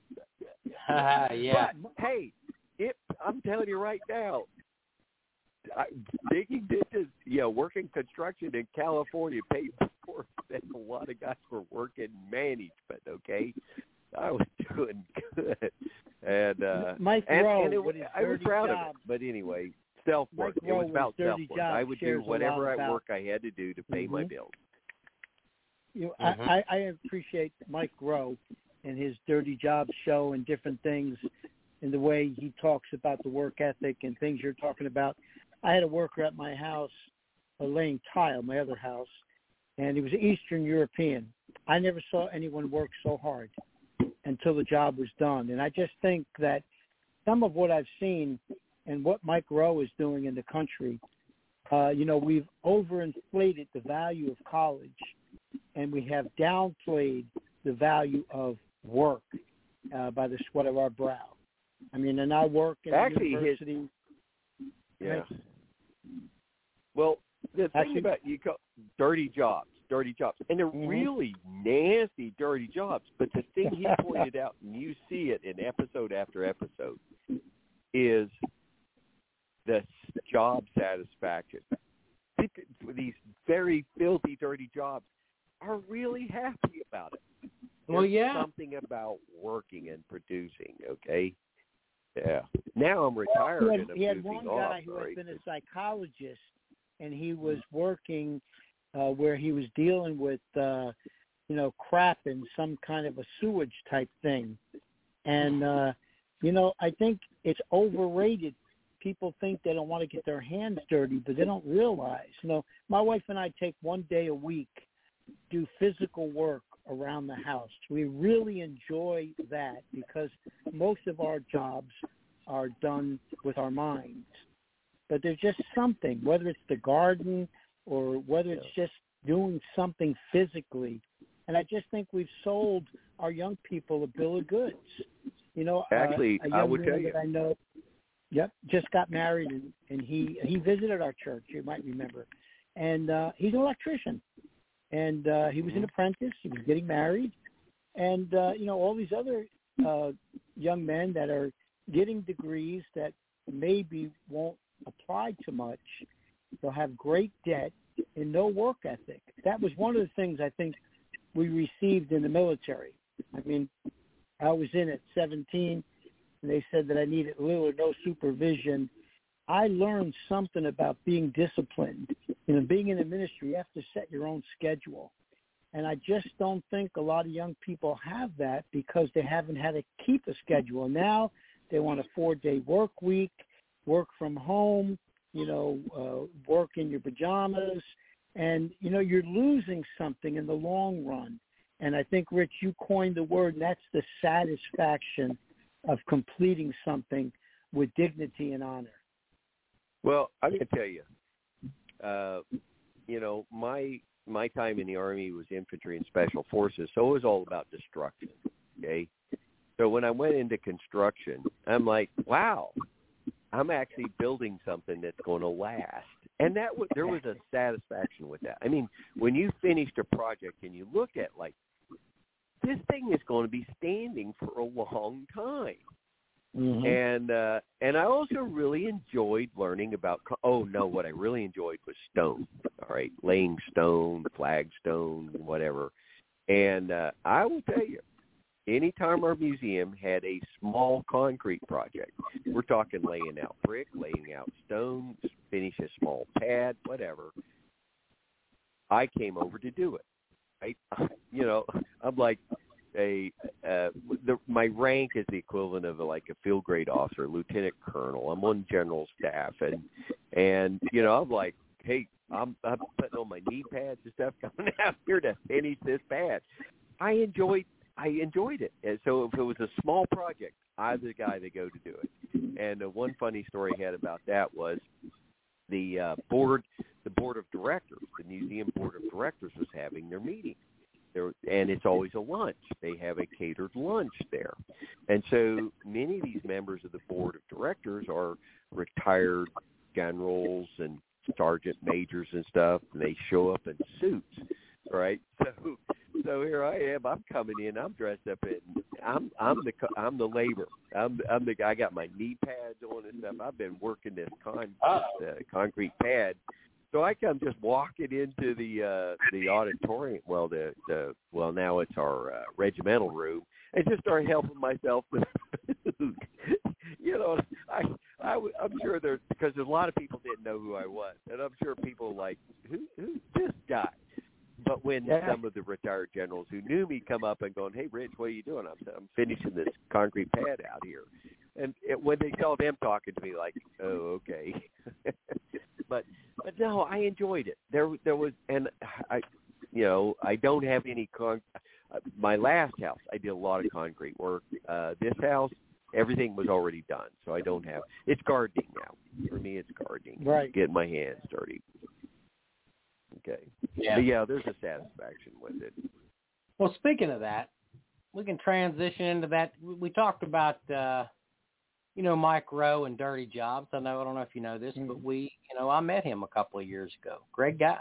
Yeah. But, hey, I'm telling you right now, digging ditches, working construction in California paid more than a lot of guys were working management, okay? I was doing good. And Mike Rowe, I was proud of it. But anyway, self-worth. It was about self-worth. I would do whatever work I had to do to pay my bills. I appreciate Mike Rowe and his Dirty Jobs show and different things and the way he talks about the work ethic and things you're talking about. I had a worker at my house laying tile, my other house, and he was Eastern European. I never saw anyone work so hard until the job was done. And I just think that some of what I've seen and what Mike Rowe is doing in the country, we've overinflated the value of college, and we have downplayed the value of work by the sweat of our brow. I mean, and I work in a university. Yeah. Well, the thing about dirty jobs, and they're really nasty, dirty jobs. But the thing he pointed out, and you see it in episode after episode, is the job satisfaction. These very filthy, dirty jobs are really happy about it. There's something about working and producing, okay? Yeah. Now I'm retired and I'm he had one guy who had been a psychologist, and he was working where he was dealing with, crap in some kind of a sewage type thing. And, I think it's overrated. People think they don't want to get their hands dirty, but they don't realize. My wife and I take one day a week, do physical work around the house. We really enjoy that because most of our jobs are done with our minds. But there's just something, whether it's the garden or whether it's just doing something physically. And I just think we've sold our young people a bill of goods. Actually, a young I would tell you. That I know, just got married, and he visited our church, you might remember. And he's an electrician. And he was an apprentice. He was getting married. And, all these other young men that are getting degrees that maybe won't apply to much. They'll have great debt and no work ethic. That was one of the things I think we received in the military. I mean, I was in at 17, and they said that I needed little or no supervision. I learned something about being disciplined. You know, being in the ministry, you have to set your own schedule. And I just don't think a lot of young people have that because they haven't had to keep a schedule. Now they want a 4-day work week, work from home, work in your pajamas. And, you're losing something in the long run. And I think, Rich, you coined the word, and that's the satisfaction of completing something with dignity and honor. Well, I can tell you, my time in the Army was infantry and special forces, so it was all about destruction, okay? So when I went into construction, I'm like, wow, I'm actually building something that's going to last. And there was a satisfaction with that. I mean, when you finished a project and you look at, like, this thing is going to be standing for a long time. Mm-hmm. And I also really enjoyed learning about, what I really enjoyed was stone, all right, laying stone, flagstone, whatever. And I will tell you, anytime our museum had a small concrete project, we're talking laying out brick, laying out stone, finish a small pad, whatever, I came over to do it. I'm like my rank is the equivalent of like a field grade officer, lieutenant colonel. I'm on general staff, and I'm like, hey, I'm putting on my knee pads and stuff, coming out here to finish this pad. I enjoyed it. And so if it was a small project, I was the guy to go to do it. And one funny story I had about that was the board of directors, the museum board of directors was having their meeting. And it's always a lunch. They have a catered lunch there. And so many of these members of the board of directors are retired generals and sergeant majors and stuff, and they show up in suits, right? So here I am. I'm coming in. I'm dressed up in. I'm the labor. I'm the guy. I got my knee pads on and stuff. I've been working this concrete pad. So I come just walking into the auditorium. Well, now it's our regimental room, and just start helping myself with food. I'm sure because a lot of people didn't know who I was, and I'm sure people like who's this guy. But when some of the retired generals who knew me come up and going, "Hey, Rich, what are you doing?" I'm finishing this concrete pad out here, and when they saw them talking to me, like, "Oh, okay." But no, I enjoyed it. There was, and I don't have any my last house, I did a lot of concrete work. This house, everything was already done, so I don't have. It's gardening now. For me, it's gardening. Right. Getting my hands dirty. Okay. Yeah. But there's a satisfaction with it. Well, speaking of that, we can transition into that. We talked about. Mike Rowe and Dirty Jobs. I don't know if you know this, but I met him a couple of years ago. Great guy,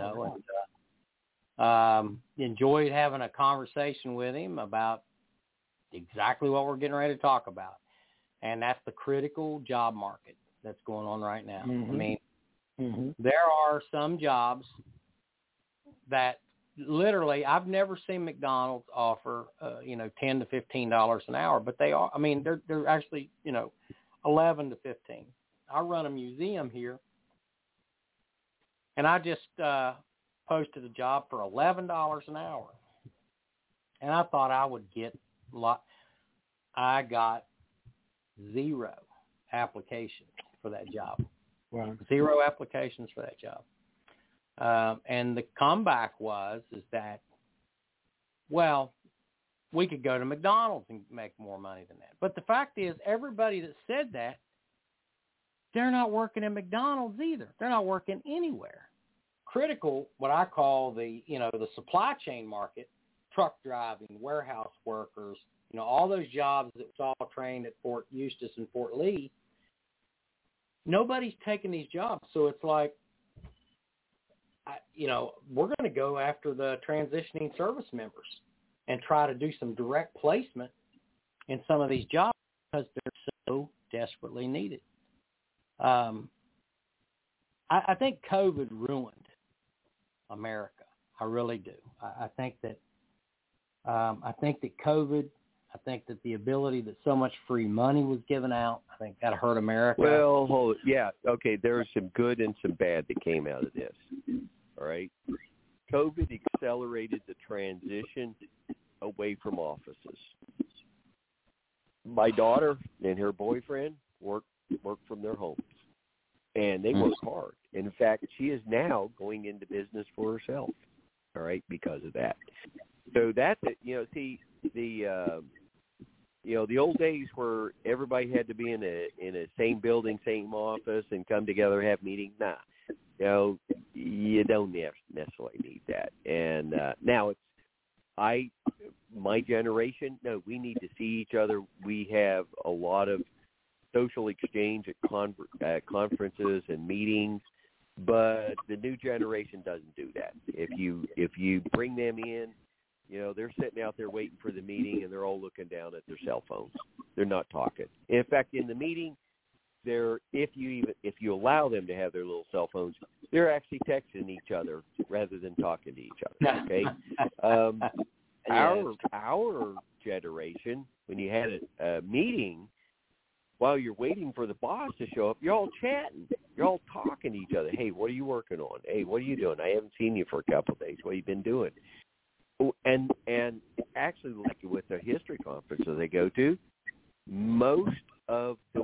and enjoyed having a conversation with him about exactly what we're getting ready to talk about. And that's the critical job market that's going on right now. Mm-hmm. I mean, there are some jobs that literally, I've never seen McDonald's offer, $10 to $15 an hour, but they are. I mean, they're actually, 11 to 15. I run a museum here, and I just posted a job for $11 an hour, and I thought I would get a lot. I got 0 applications for that job. Wow. 0 applications for that job. And the comeback is that, well, we could go to McDonald's and make more money than that. But the fact is, everybody that said that, they're not working at McDonald's either. They're not working anywhere. Critical, what I call the supply chain market, truck driving, warehouse workers, all those jobs that was all trained at Fort Eustis and Fort Lee, nobody's taking these jobs. So it's like, we're going to go after the transitioning service members and try to do some direct placement in some of these jobs because they're desperately needed. I think COVID ruined America. I really do. I think that COVID, I think that the ability that so much free money was given out, I think that hurt America. Well, yeah, okay, there was some good and some bad that came out of this, all right? COVID accelerated the transition away from offices. My daughter and her boyfriend work from their homes, and they work hard. In fact, she is now going into business for herself, all right, because of that. So that's it. See, the old days where everybody had to be in a same building, same office, and come together, have meetings. Nah, you don't necessarily need that. And now it's my generation. No, we need to see each other. We have a lot of social exchange at conferences and meetings, but the new generation doesn't do that. If you bring them in, they're sitting out there waiting for the meeting, and they're all looking down at their cell phones. They're not talking. In fact, in the meeting, if you allow them to have their little cell phones, they're actually texting each other rather than talking to each other. Okay, our generation, when you had a meeting, while you're waiting for the boss to show up, you're all chatting. You're all talking to each other. Hey, what are you working on? Hey, what are you doing? I haven't seen you for a couple of days. What have you been doing? And actually, like with the history conferences they go to, most of the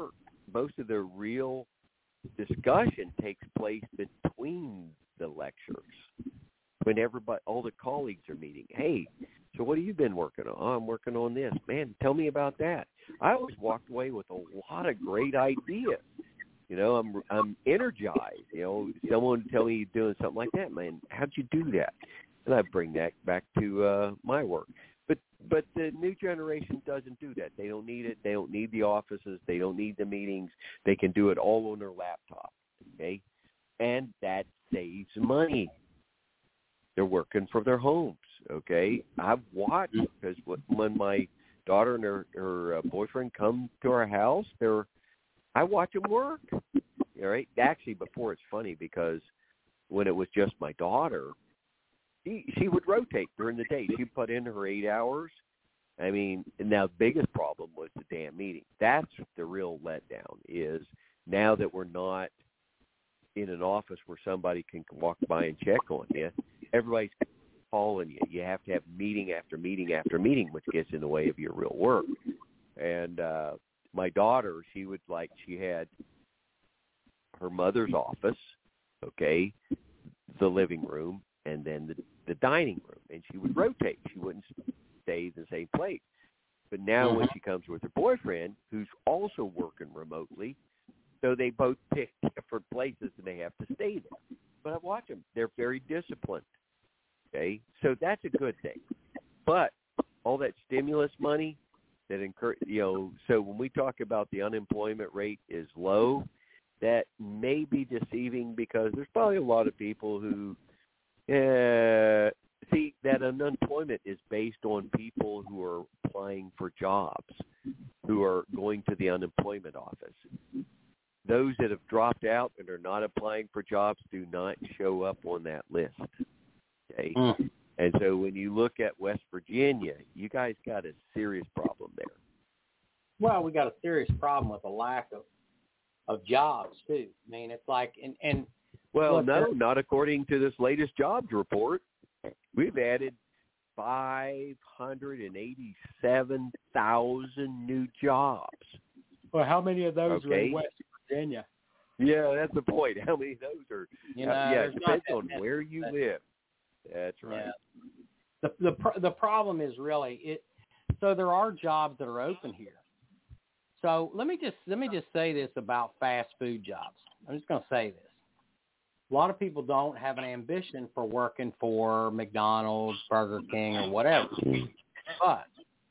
real discussion takes place between the lectures when all the colleagues are meeting. Hey, so what have you been working on? Oh, I'm working on this. Man, tell me about that. I always walked away with a lot of great ideas. I'm energized. Someone would tell me you're doing something like that. Man, how'd you do that? And I bring that back to my work. But the new generation doesn't do that. They don't need it. They don't need the offices. They don't need the meetings. They can do it all on their laptop, okay? And that saves money. They're working from their homes, okay? I've watched, because when my daughter and her boyfriend come to our house, I watch them work, all right? Actually, before it's funny, because when it was just my daughter, she would rotate during the day. She put in her 8 hours. I mean, now the biggest problem was the damn meeting. That's the real letdown, is now that we're not in an office where somebody can walk by and check on you, everybody's calling you. You have to have meeting after meeting after meeting, which gets in the way of your real work. And my daughter, she had her mother's office, okay, the living room, and then the dining room, and she would rotate. She wouldn't stay in the same place. But now when she comes with her boyfriend, who's also working remotely, so they both pick different places and they have to stay there. But I watch them. They're very disciplined, okay? So that's a good thing. But all that stimulus money that so when we talk about the unemployment rate is low, that may be deceiving, because there's probably a lot of people who see that unemployment is based on people who are applying for jobs, who are going to the unemployment office. Those that have dropped out and are not applying for jobs do not show up on that list. Okay? And so when you look at West Virginia, you guys got a serious problem there. Well, we got a serious problem with a lack of jobs, too. I mean, it's like, and well, no, not according to this latest jobs report. We've added 587,000 new jobs. Well, how many of those are in West Virginia? Yeah, that's the point. How many of those are? It depends on where you live. That's right. Yeah. The problem is really so there are jobs that are open here. So let me just say this about fast food jobs. I'm just going to say this. A lot of people don't have an ambition for working for McDonald's, Burger King, or whatever. But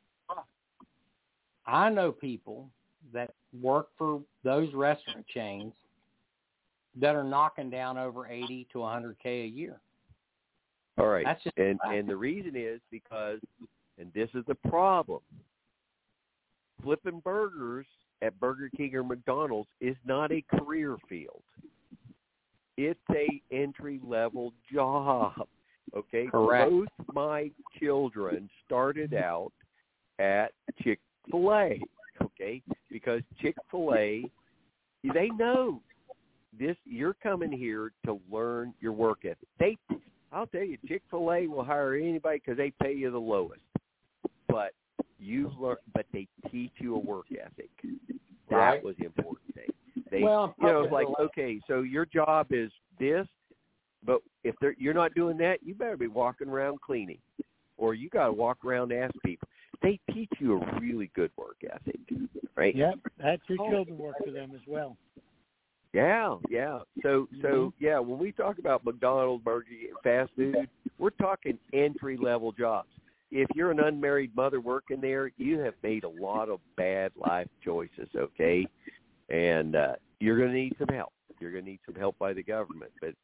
I know people that work for those restaurant chains that are knocking down over 80 to 100K a year. All right. That's just and the reason is because, and this is the problem, flipping burgers at Burger King or McDonald's is not a career field. It's a entry-level job, okay? Correct. Both my children started out at Chick-fil-A, okay? Because Chick-fil-A, they know this. You're coming here to learn your work ethic. I'll tell you, Chick-fil-A will hire anybody because they pay you the lowest. But they teach you a work ethic. That was the important thing. It's like, okay, so your job is this, but if you're not doing that, you better be walking around cleaning, or you got to walk around and ask people. They teach you a really good work ethic, right? Yep, I had 2 children work for them as well. Yeah. So when we talk about McDonald's, Burger King, fast food, we're talking entry-level jobs. If you're an unmarried mother working there, you have made a lot of bad life choices, okay? And you're going to need some help. You're going to need some help by the government. But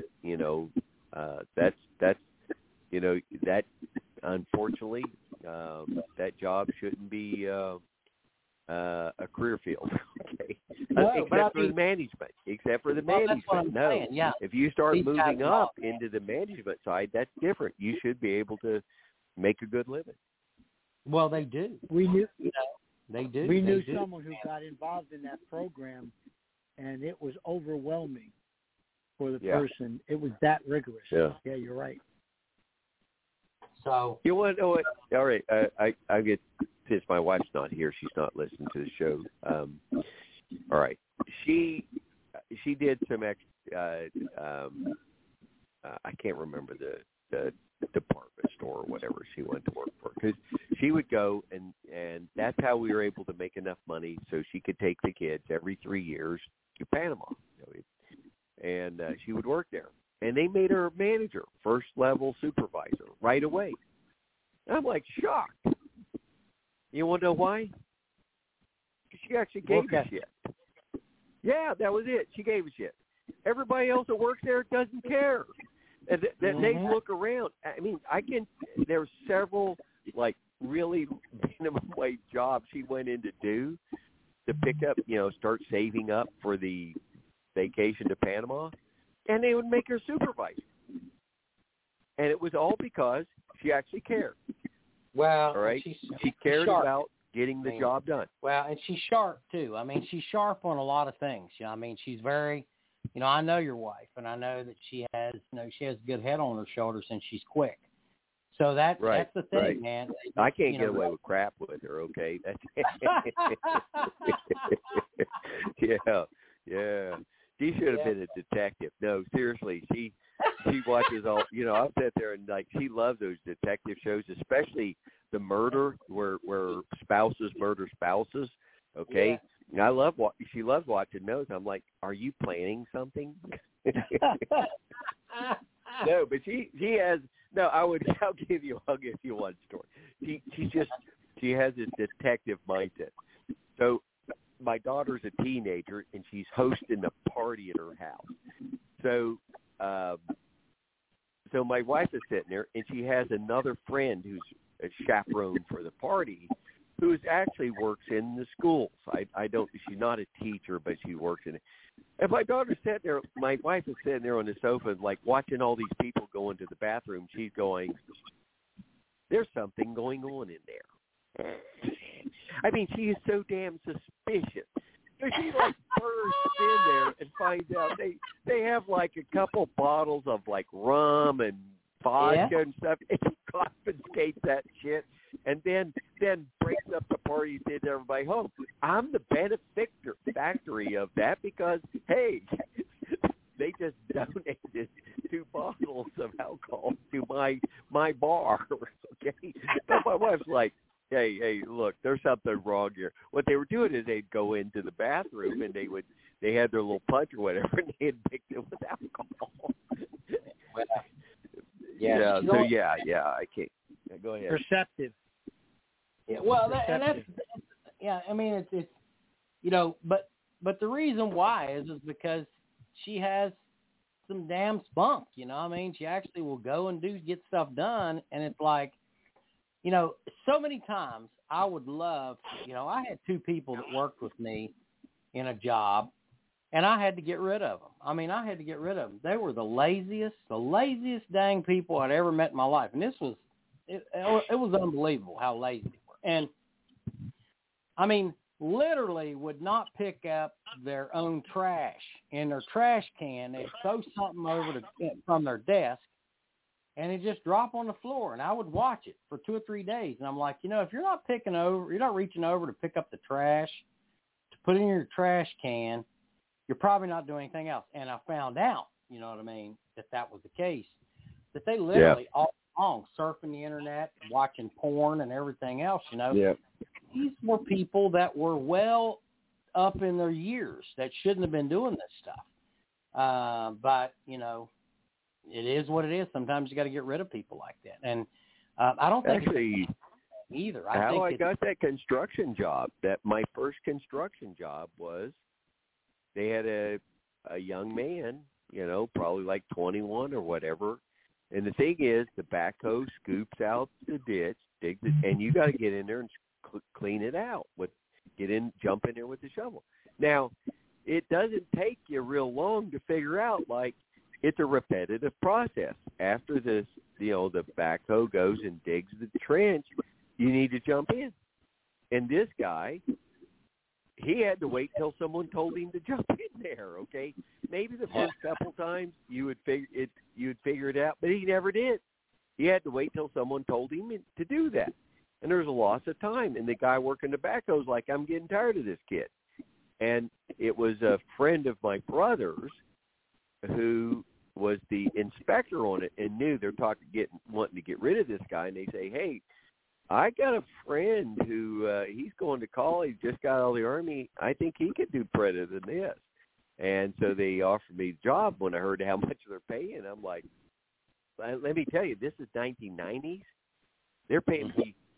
that's that unfortunately, that job shouldn't be a career field, okay? Except for the management. That's what I'm saying. Yeah. If you start moving up into the management side, that's different. You should be able to make a good living. Well, they do. We knew, they do. We knew someone who got involved in that program, and it was overwhelming for the person. It was that rigorous. Yeah, you're right. So you want to know what? All right, I get, since my wife's not here, she's not listening to the show. All right, she did some I can't remember the department store or whatever she went to work for, because she would go and that's how we were able to make enough money so she could take the kids every 3 years to Panama, and she would work there, and they made her a manager, first level supervisor right away. And I'm like shocked. You want to know why? She actually gave a shit. Yeah, that was it. She gave a shit. Everybody else that works there doesn't care. And they look around. I mean, there's several, like, really minimum wage jobs she went in to do to pick up, start saving up for the vacation to Panama, and they would make her supervisor. And it was all because she actually cared. Well, all right? She cared about getting the job done. Well, and she's sharp, too. I mean, she's sharp on a lot of things. I mean, she's very... I know your wife, and I know that she has a good head on her shoulders, and she's quick. So that's the thing, man. I can't get away with crap with her, okay? Yeah. She should have been a detective. No, seriously, she watches all. I've sat there and she loves those detective shows, especially the murder where spouses murder spouses. Okay. Yeah. And she loves watching those. I'm like, are you planning something? No, but she has. No, I'll give you one story. She has this detective mindset. So my daughter's a teenager and she's hosting a party at her house. So my wife is sitting there and she has another friend who's a chaperone for the party, who actually works in the schools. She's not a teacher, but she works in it. And my daughter's sitting there, my wife is sitting there on the sofa, like watching all these people go into the bathroom. She's going, there's something going on in there. I mean, she is so damn suspicious. So she bursts in there and finds out they have a couple bottles of bottles and vodka and stuff. And she confiscates that shit. And then breaks up the party and sends everybody home. I'm the beneficiary of that because, hey, they just donated 2 bottles of alcohol to my bar. Okay, but my wife's like, hey, look, there's something wrong here. What they were doing is they'd go into the bathroom and they had their little punch or whatever, and they had mixed it with alcohol. I can't. Go ahead. Perceptive. Yeah, well, that's I mean, it's but the reason why is because she has some damn spunk. I mean, she actually will go and get stuff done, and it's like, you know, so many times I would love, you know, I had 2 people that worked with me in a job, and I had to get rid of them. I mean, I had to get rid of them. They were the laziest dang people I'd ever met in my life. And it was unbelievable how lazy they were. And, I mean, literally would not pick up their own trash in their trash can. They'd throw something over from their desk, and it'd just drop on the floor. And I would watch it for 2 or 3 days. And I'm like, you know, if you're not reaching over to pick up the trash, to put in your trash can, you're probably not doing anything else. And I found out, you know what I mean, that was the case, that they literally all along surfing the internet, watching porn and everything else, you know. Yeah. These were people that were well up in their years that shouldn't have been doing this stuff. But, you know, it is what it is. Sometimes you got to get rid of people like that. And I don't think actually either. I got that construction job, that my first construction job was, they had a young man, you know, probably like 21 or whatever. And the thing is, the backhoe scoops out the ditch, and you got to get in there and clean it out. Jump in there with the shovel. Now, it doesn't take you real long to figure out, like, it's a repetitive process. After this, you know, the backhoe goes and digs the trench, you need to jump in. And this guy, he had to wait till someone told him to jump in there, okay? Maybe the first couple times you would figure it out, but he never did. He had to wait till someone told him to do that. And there was a loss of time. And the guy working the backhoe's like, I'm getting tired of this kid. And it was a friend of my brother's who was the inspector on it and knew they're wanting to get rid of this guy. And they say, hey, I got a friend who he's going to college, just got out of the Army. I think he could do better than this. And so they offered me the job when I heard how much they're paying. I'm like, let me tell you, this is 1990s. They were paying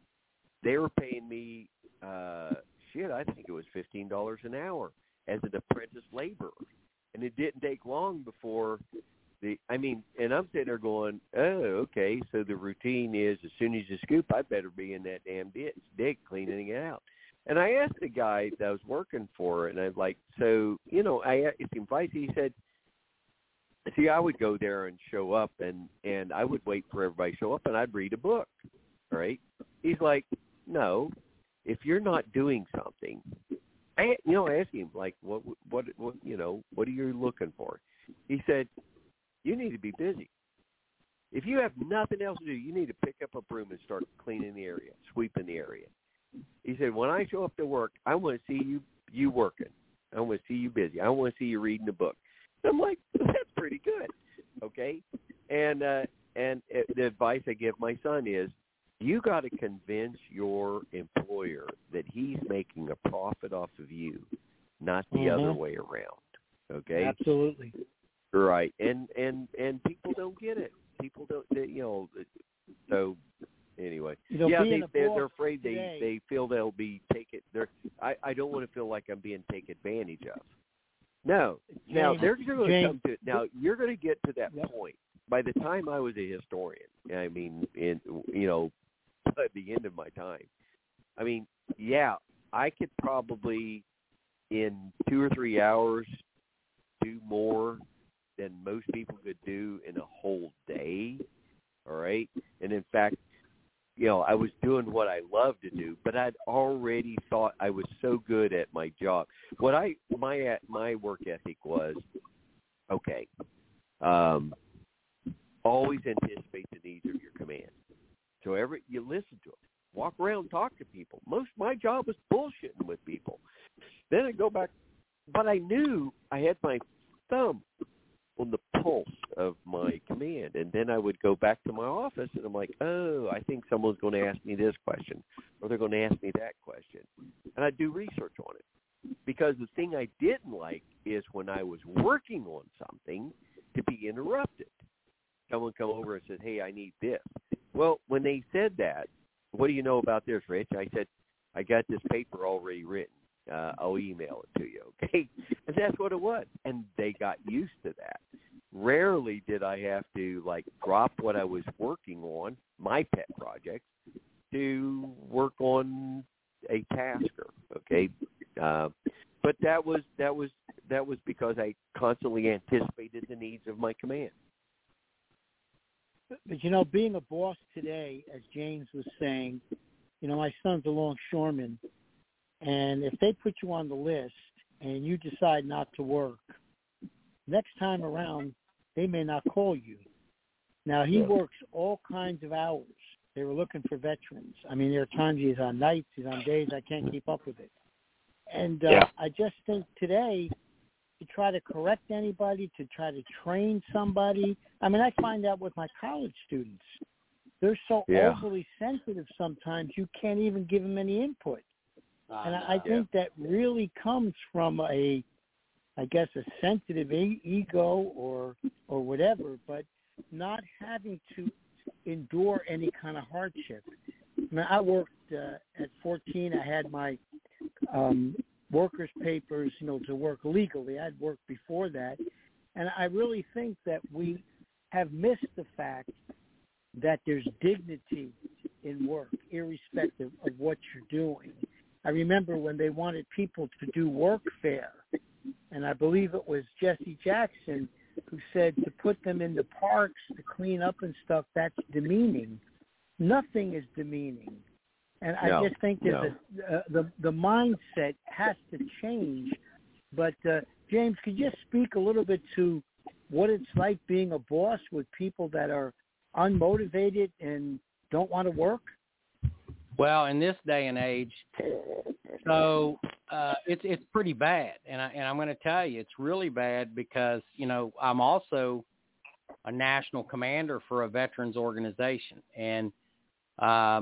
me, I think it was $15 an hour as an apprentice laborer. And it didn't take long before and I'm sitting there going, oh, okay, so the routine is as soon as you scoop, I better be in that damn dig cleaning it out. And I asked the guy that I was working for, and I was like, so, you know, I asked him advice. He said, see, I would go there and show up, and I would wait for everybody to show up, and I'd read a book, right? He's like, no, if you're not doing something, I asked him, like, what are you looking for? He said, you need to be busy. If you have nothing else to do, you need to pick up a broom and start cleaning the area, sweeping the area. He said, when I show up to work, I want to see you working. I want to see you busy. I want to see you reading a book. And I'm like, that's pretty good, okay? And the advice I give my son is, you got to convince your employer that he's making a profit off of you, not the other way around, okay? Absolutely. Right, and people don't get it. People don't, so anyway. They're afraid they feel they'll be taken. I don't want to feel like I'm being taken advantage of. No. Now, they're going to come to it. Now, you're going to get to that point. By the time I was a historian, I mean, at the end of my time, I mean, I could probably in 2 or 3 hours do more than most people could do in a whole day, all right? And in fact, I was doing what I love to do, but I'd already thought I was so good at my job. My work ethic was, okay, always anticipate the needs of your command. So you listen to them, walk around, talk to people. My job was bullshitting with people. Then I go back, but I knew I had my thumb on the pulse of my command. And then I would go back to my office, and I'm like, oh, I think someone's going to ask me this question, or they're going to ask me that question. And I'd do research on it. Because the thing I didn't like is when I was working on something to be interrupted. Someone come over and said, hey, I need this. Well, when they said that, what do you know about this, Rich? I said, I got this paper already written. I'll email it to you, okay? And that's what it was. And they got used to that. Rarely did I have to, drop what I was working on, my pet project, to work on a tasker, okay? But that was because I constantly anticipated the needs of my command. But, being a boss today, as James was saying, my son's a longshoreman, and if they put you on the list and you decide not to work, next time around, they may not call you. Now, he works all kinds of hours. They were looking for veterans. I mean, there are times he's on nights, he's on days. I can't keep up with it. And I just think today, to try to correct anybody, to try to train somebody, I mean, I find out with my college students. They're so overly sensitive sometimes, you can't even give them any input. And I think that really comes from a sensitive ego or whatever, but not having to endure any kind of hardship. I mean, I worked at 14. I had my workers' papers, to work legally. I'd worked before that. And I really think that we have missed the fact that there's dignity in work, irrespective of what you're doing. I remember when they wanted people to do workfare, and I believe it was Jesse Jackson who said to put them in the parks to clean up and stuff, that's demeaning. Nothing is demeaning. And I just think that the mindset has to change. But, James, could you speak a little bit to what it's like being a boss with people that are unmotivated and don't want to work? Well, in this day and age, so it's pretty bad, and I'm going to tell you it's really bad because I'm also a national commander for a veterans organization, and I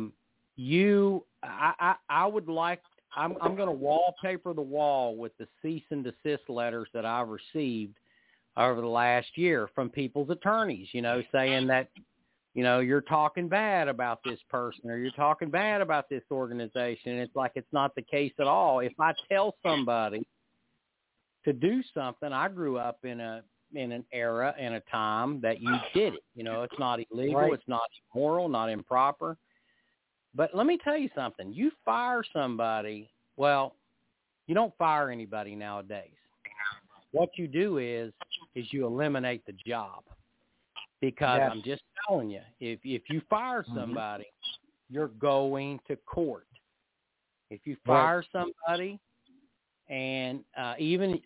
would like I'm going to wallpaper the wall with the cease and desist letters that I've received over the last year from people's attorneys, saying that you're talking bad about this person or you're talking bad about this organization. And it's like it's not the case at all. If I tell somebody to do something, I grew up in an era and a time that you did it. It's not illegal. Right. It's not immoral, not improper. But let me tell you something. You fire somebody, well, you don't fire anybody nowadays. What you do is you eliminate the job. Because I'm just telling you, if you fire somebody, you're going to court. If you fire somebody, and even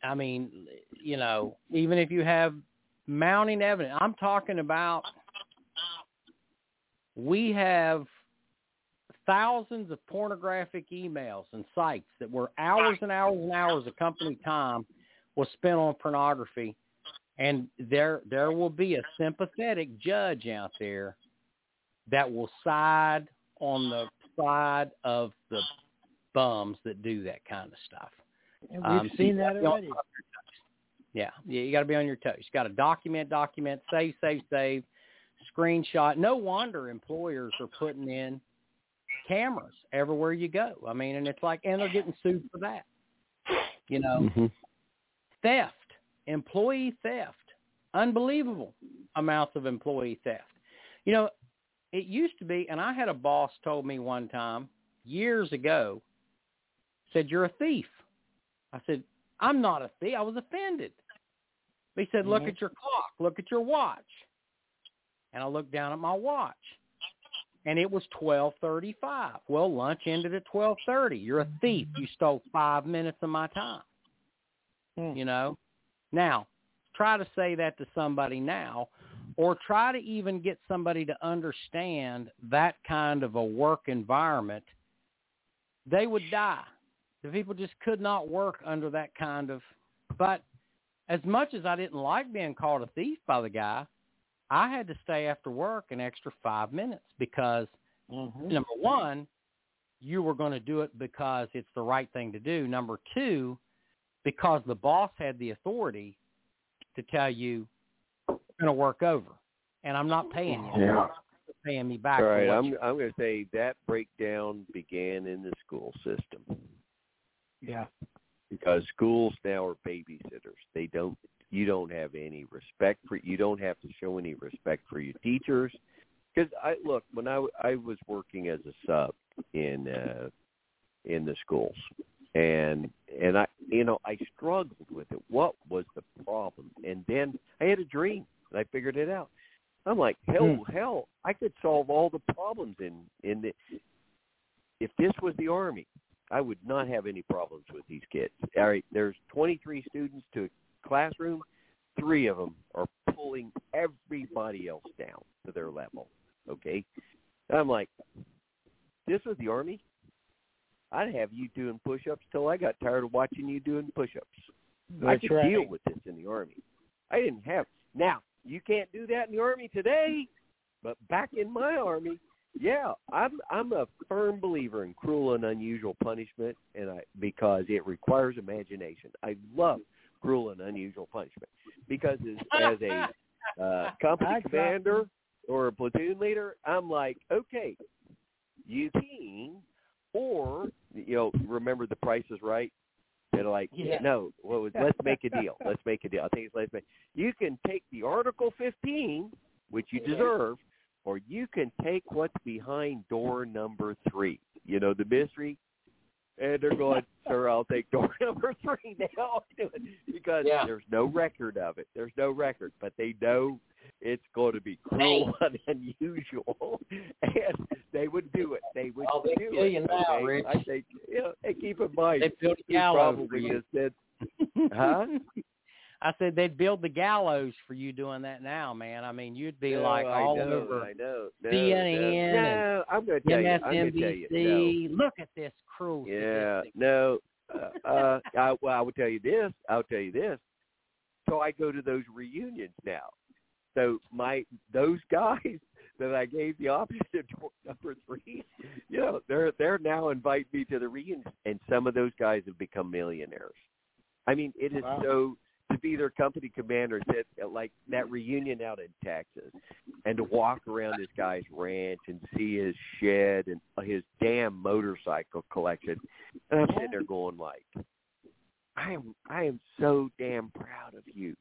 if you have mounting evidence, I'm talking about we have thousands of pornographic emails and sites that were hours and hours and hours of company time was spent on pornography. And there will be a sympathetic judge out there that will side on the side of the bums that do that kind of stuff. And we've seen that already. Yeah, you got to be on your toes. You got to document, save, screenshot. No wonder employers are putting in cameras everywhere you go. I mean, and it's like, and they're getting sued for that. Theft. Employee theft, unbelievable amounts of employee theft. It used to be, and I had a boss told me one time years ago, said, "You're a thief." I said, "I'm not a thief." I was offended. He said, "Look at your clock. Look at your watch." And I looked down at my watch, and it was 12:35. Well, lunch ended at 12:30. You're a thief. You stole 5 minutes of my time. Now, try to say that to somebody now, or try to even get somebody to understand that kind of a work environment. They would die. The people just could not work under that kind of. But as much as I didn't like being called a thief by the guy, I had to stay after work an extra 5 minutes because, number one, you were going to do it because it's the right thing to do. Number two, because the boss had the authority to tell you you're going to work over, and I'm not paying you. Yeah. You're paying me back. All right, I'm going to say that breakdown began in the school system. Yeah. Because schools now are babysitters. You don't have any respect for. You don't have to show any respect for your teachers. Because when I was working as a sub in the schools, and I I struggled with it. What was the problem? And then I had a dream, and I figured it out. I'm like, hell, I could solve all the problems in the. If this was the Army, I would not have any problems with these kids. All right, there's 23 students to a classroom. 3 of them are pulling everybody else down to their level. Okay, and I'm like, this was the Army. I'd have you doing push-ups till I got tired of watching you doing push-ups. I could deal with this in the Army. I didn't have. Now, you can't do that in the Army today, but back in my Army, yeah, I'm a firm believer in cruel and unusual punishment, because it requires imagination. I love cruel and unusual punishment because as a company commander or a platoon leader, I'm like, okay, you team, or remember The Price is Right? They're like, no, let's make a deal. Let's make a deal. I think it's let's make. You can take the Article 15, which you deserve, or you can take what's behind door number 3. The mystery. And they're going, sir, I'll take door number 3 now, because there's no record of it. There's no record, but they know it's going to be cruel and unusual, and they would do it. They would do it. Now, Rich. I think, and keep in mind, they built he gallows probably for you. just said, huh? I said they'd build the gallows for you doing that now, man. I mean, you'd be over I know. CNN No, I'm going to tell you. MSNBC. Look at this cruel statistic. I will tell you this. So I go to those reunions now. So those guys that I gave the option to number 3, they're now inviting me to the reunions, and some of those guys have become millionaires. I mean, it is so. To be their company commander, like that reunion out in Texas, and to walk around this guy's ranch and see his shed and his damn motorcycle collection, and I'm sitting there going like, I am so damn proud of you.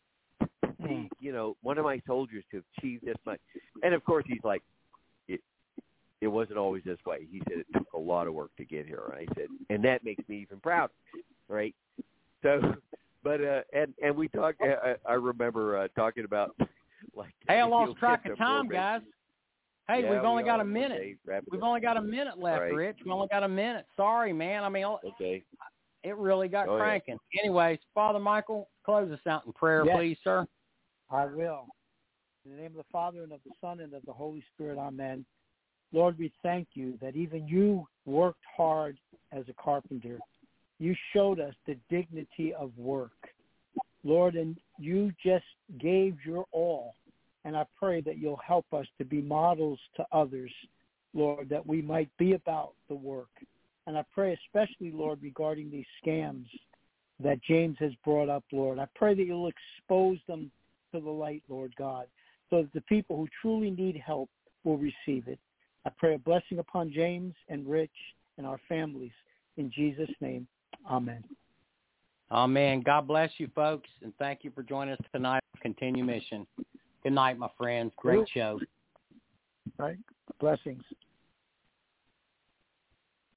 One of my soldiers to achieve this much, and of course he's like, it wasn't always this way. He said it took a lot of work to get here. And I said, and that makes me even prouder, right? So. But and we talked. I remember talking about like. Hey, I lost track of time, guys. Hey, yeah, we've only got a minute. Okay, we've only got a minute left, right. Rich. We only got a minute. Sorry, man. I mean, okay. It really got Go cranking. Anyways, Father Michael, close us out in prayer, please, sir. I will. In the name of the Father, and of the Son, and of the Holy Spirit, amen. Lord, we thank you that even you worked hard as a carpenter. You showed us the dignity of work, Lord, and you just gave your all. And I pray that you'll help us to be models to others, Lord, that we might be about the work. And I pray especially, Lord, regarding these scams that James has brought up, Lord. I pray that you'll expose them to the light, Lord God, so that the people who truly need help will receive it. I pray a blessing upon James and Rich and our families. In Jesus' name, amen. Amen. God bless you, folks, and thank you for joining us tonight on Continue Mission. Good night, my friends. Great show. All right. Blessings.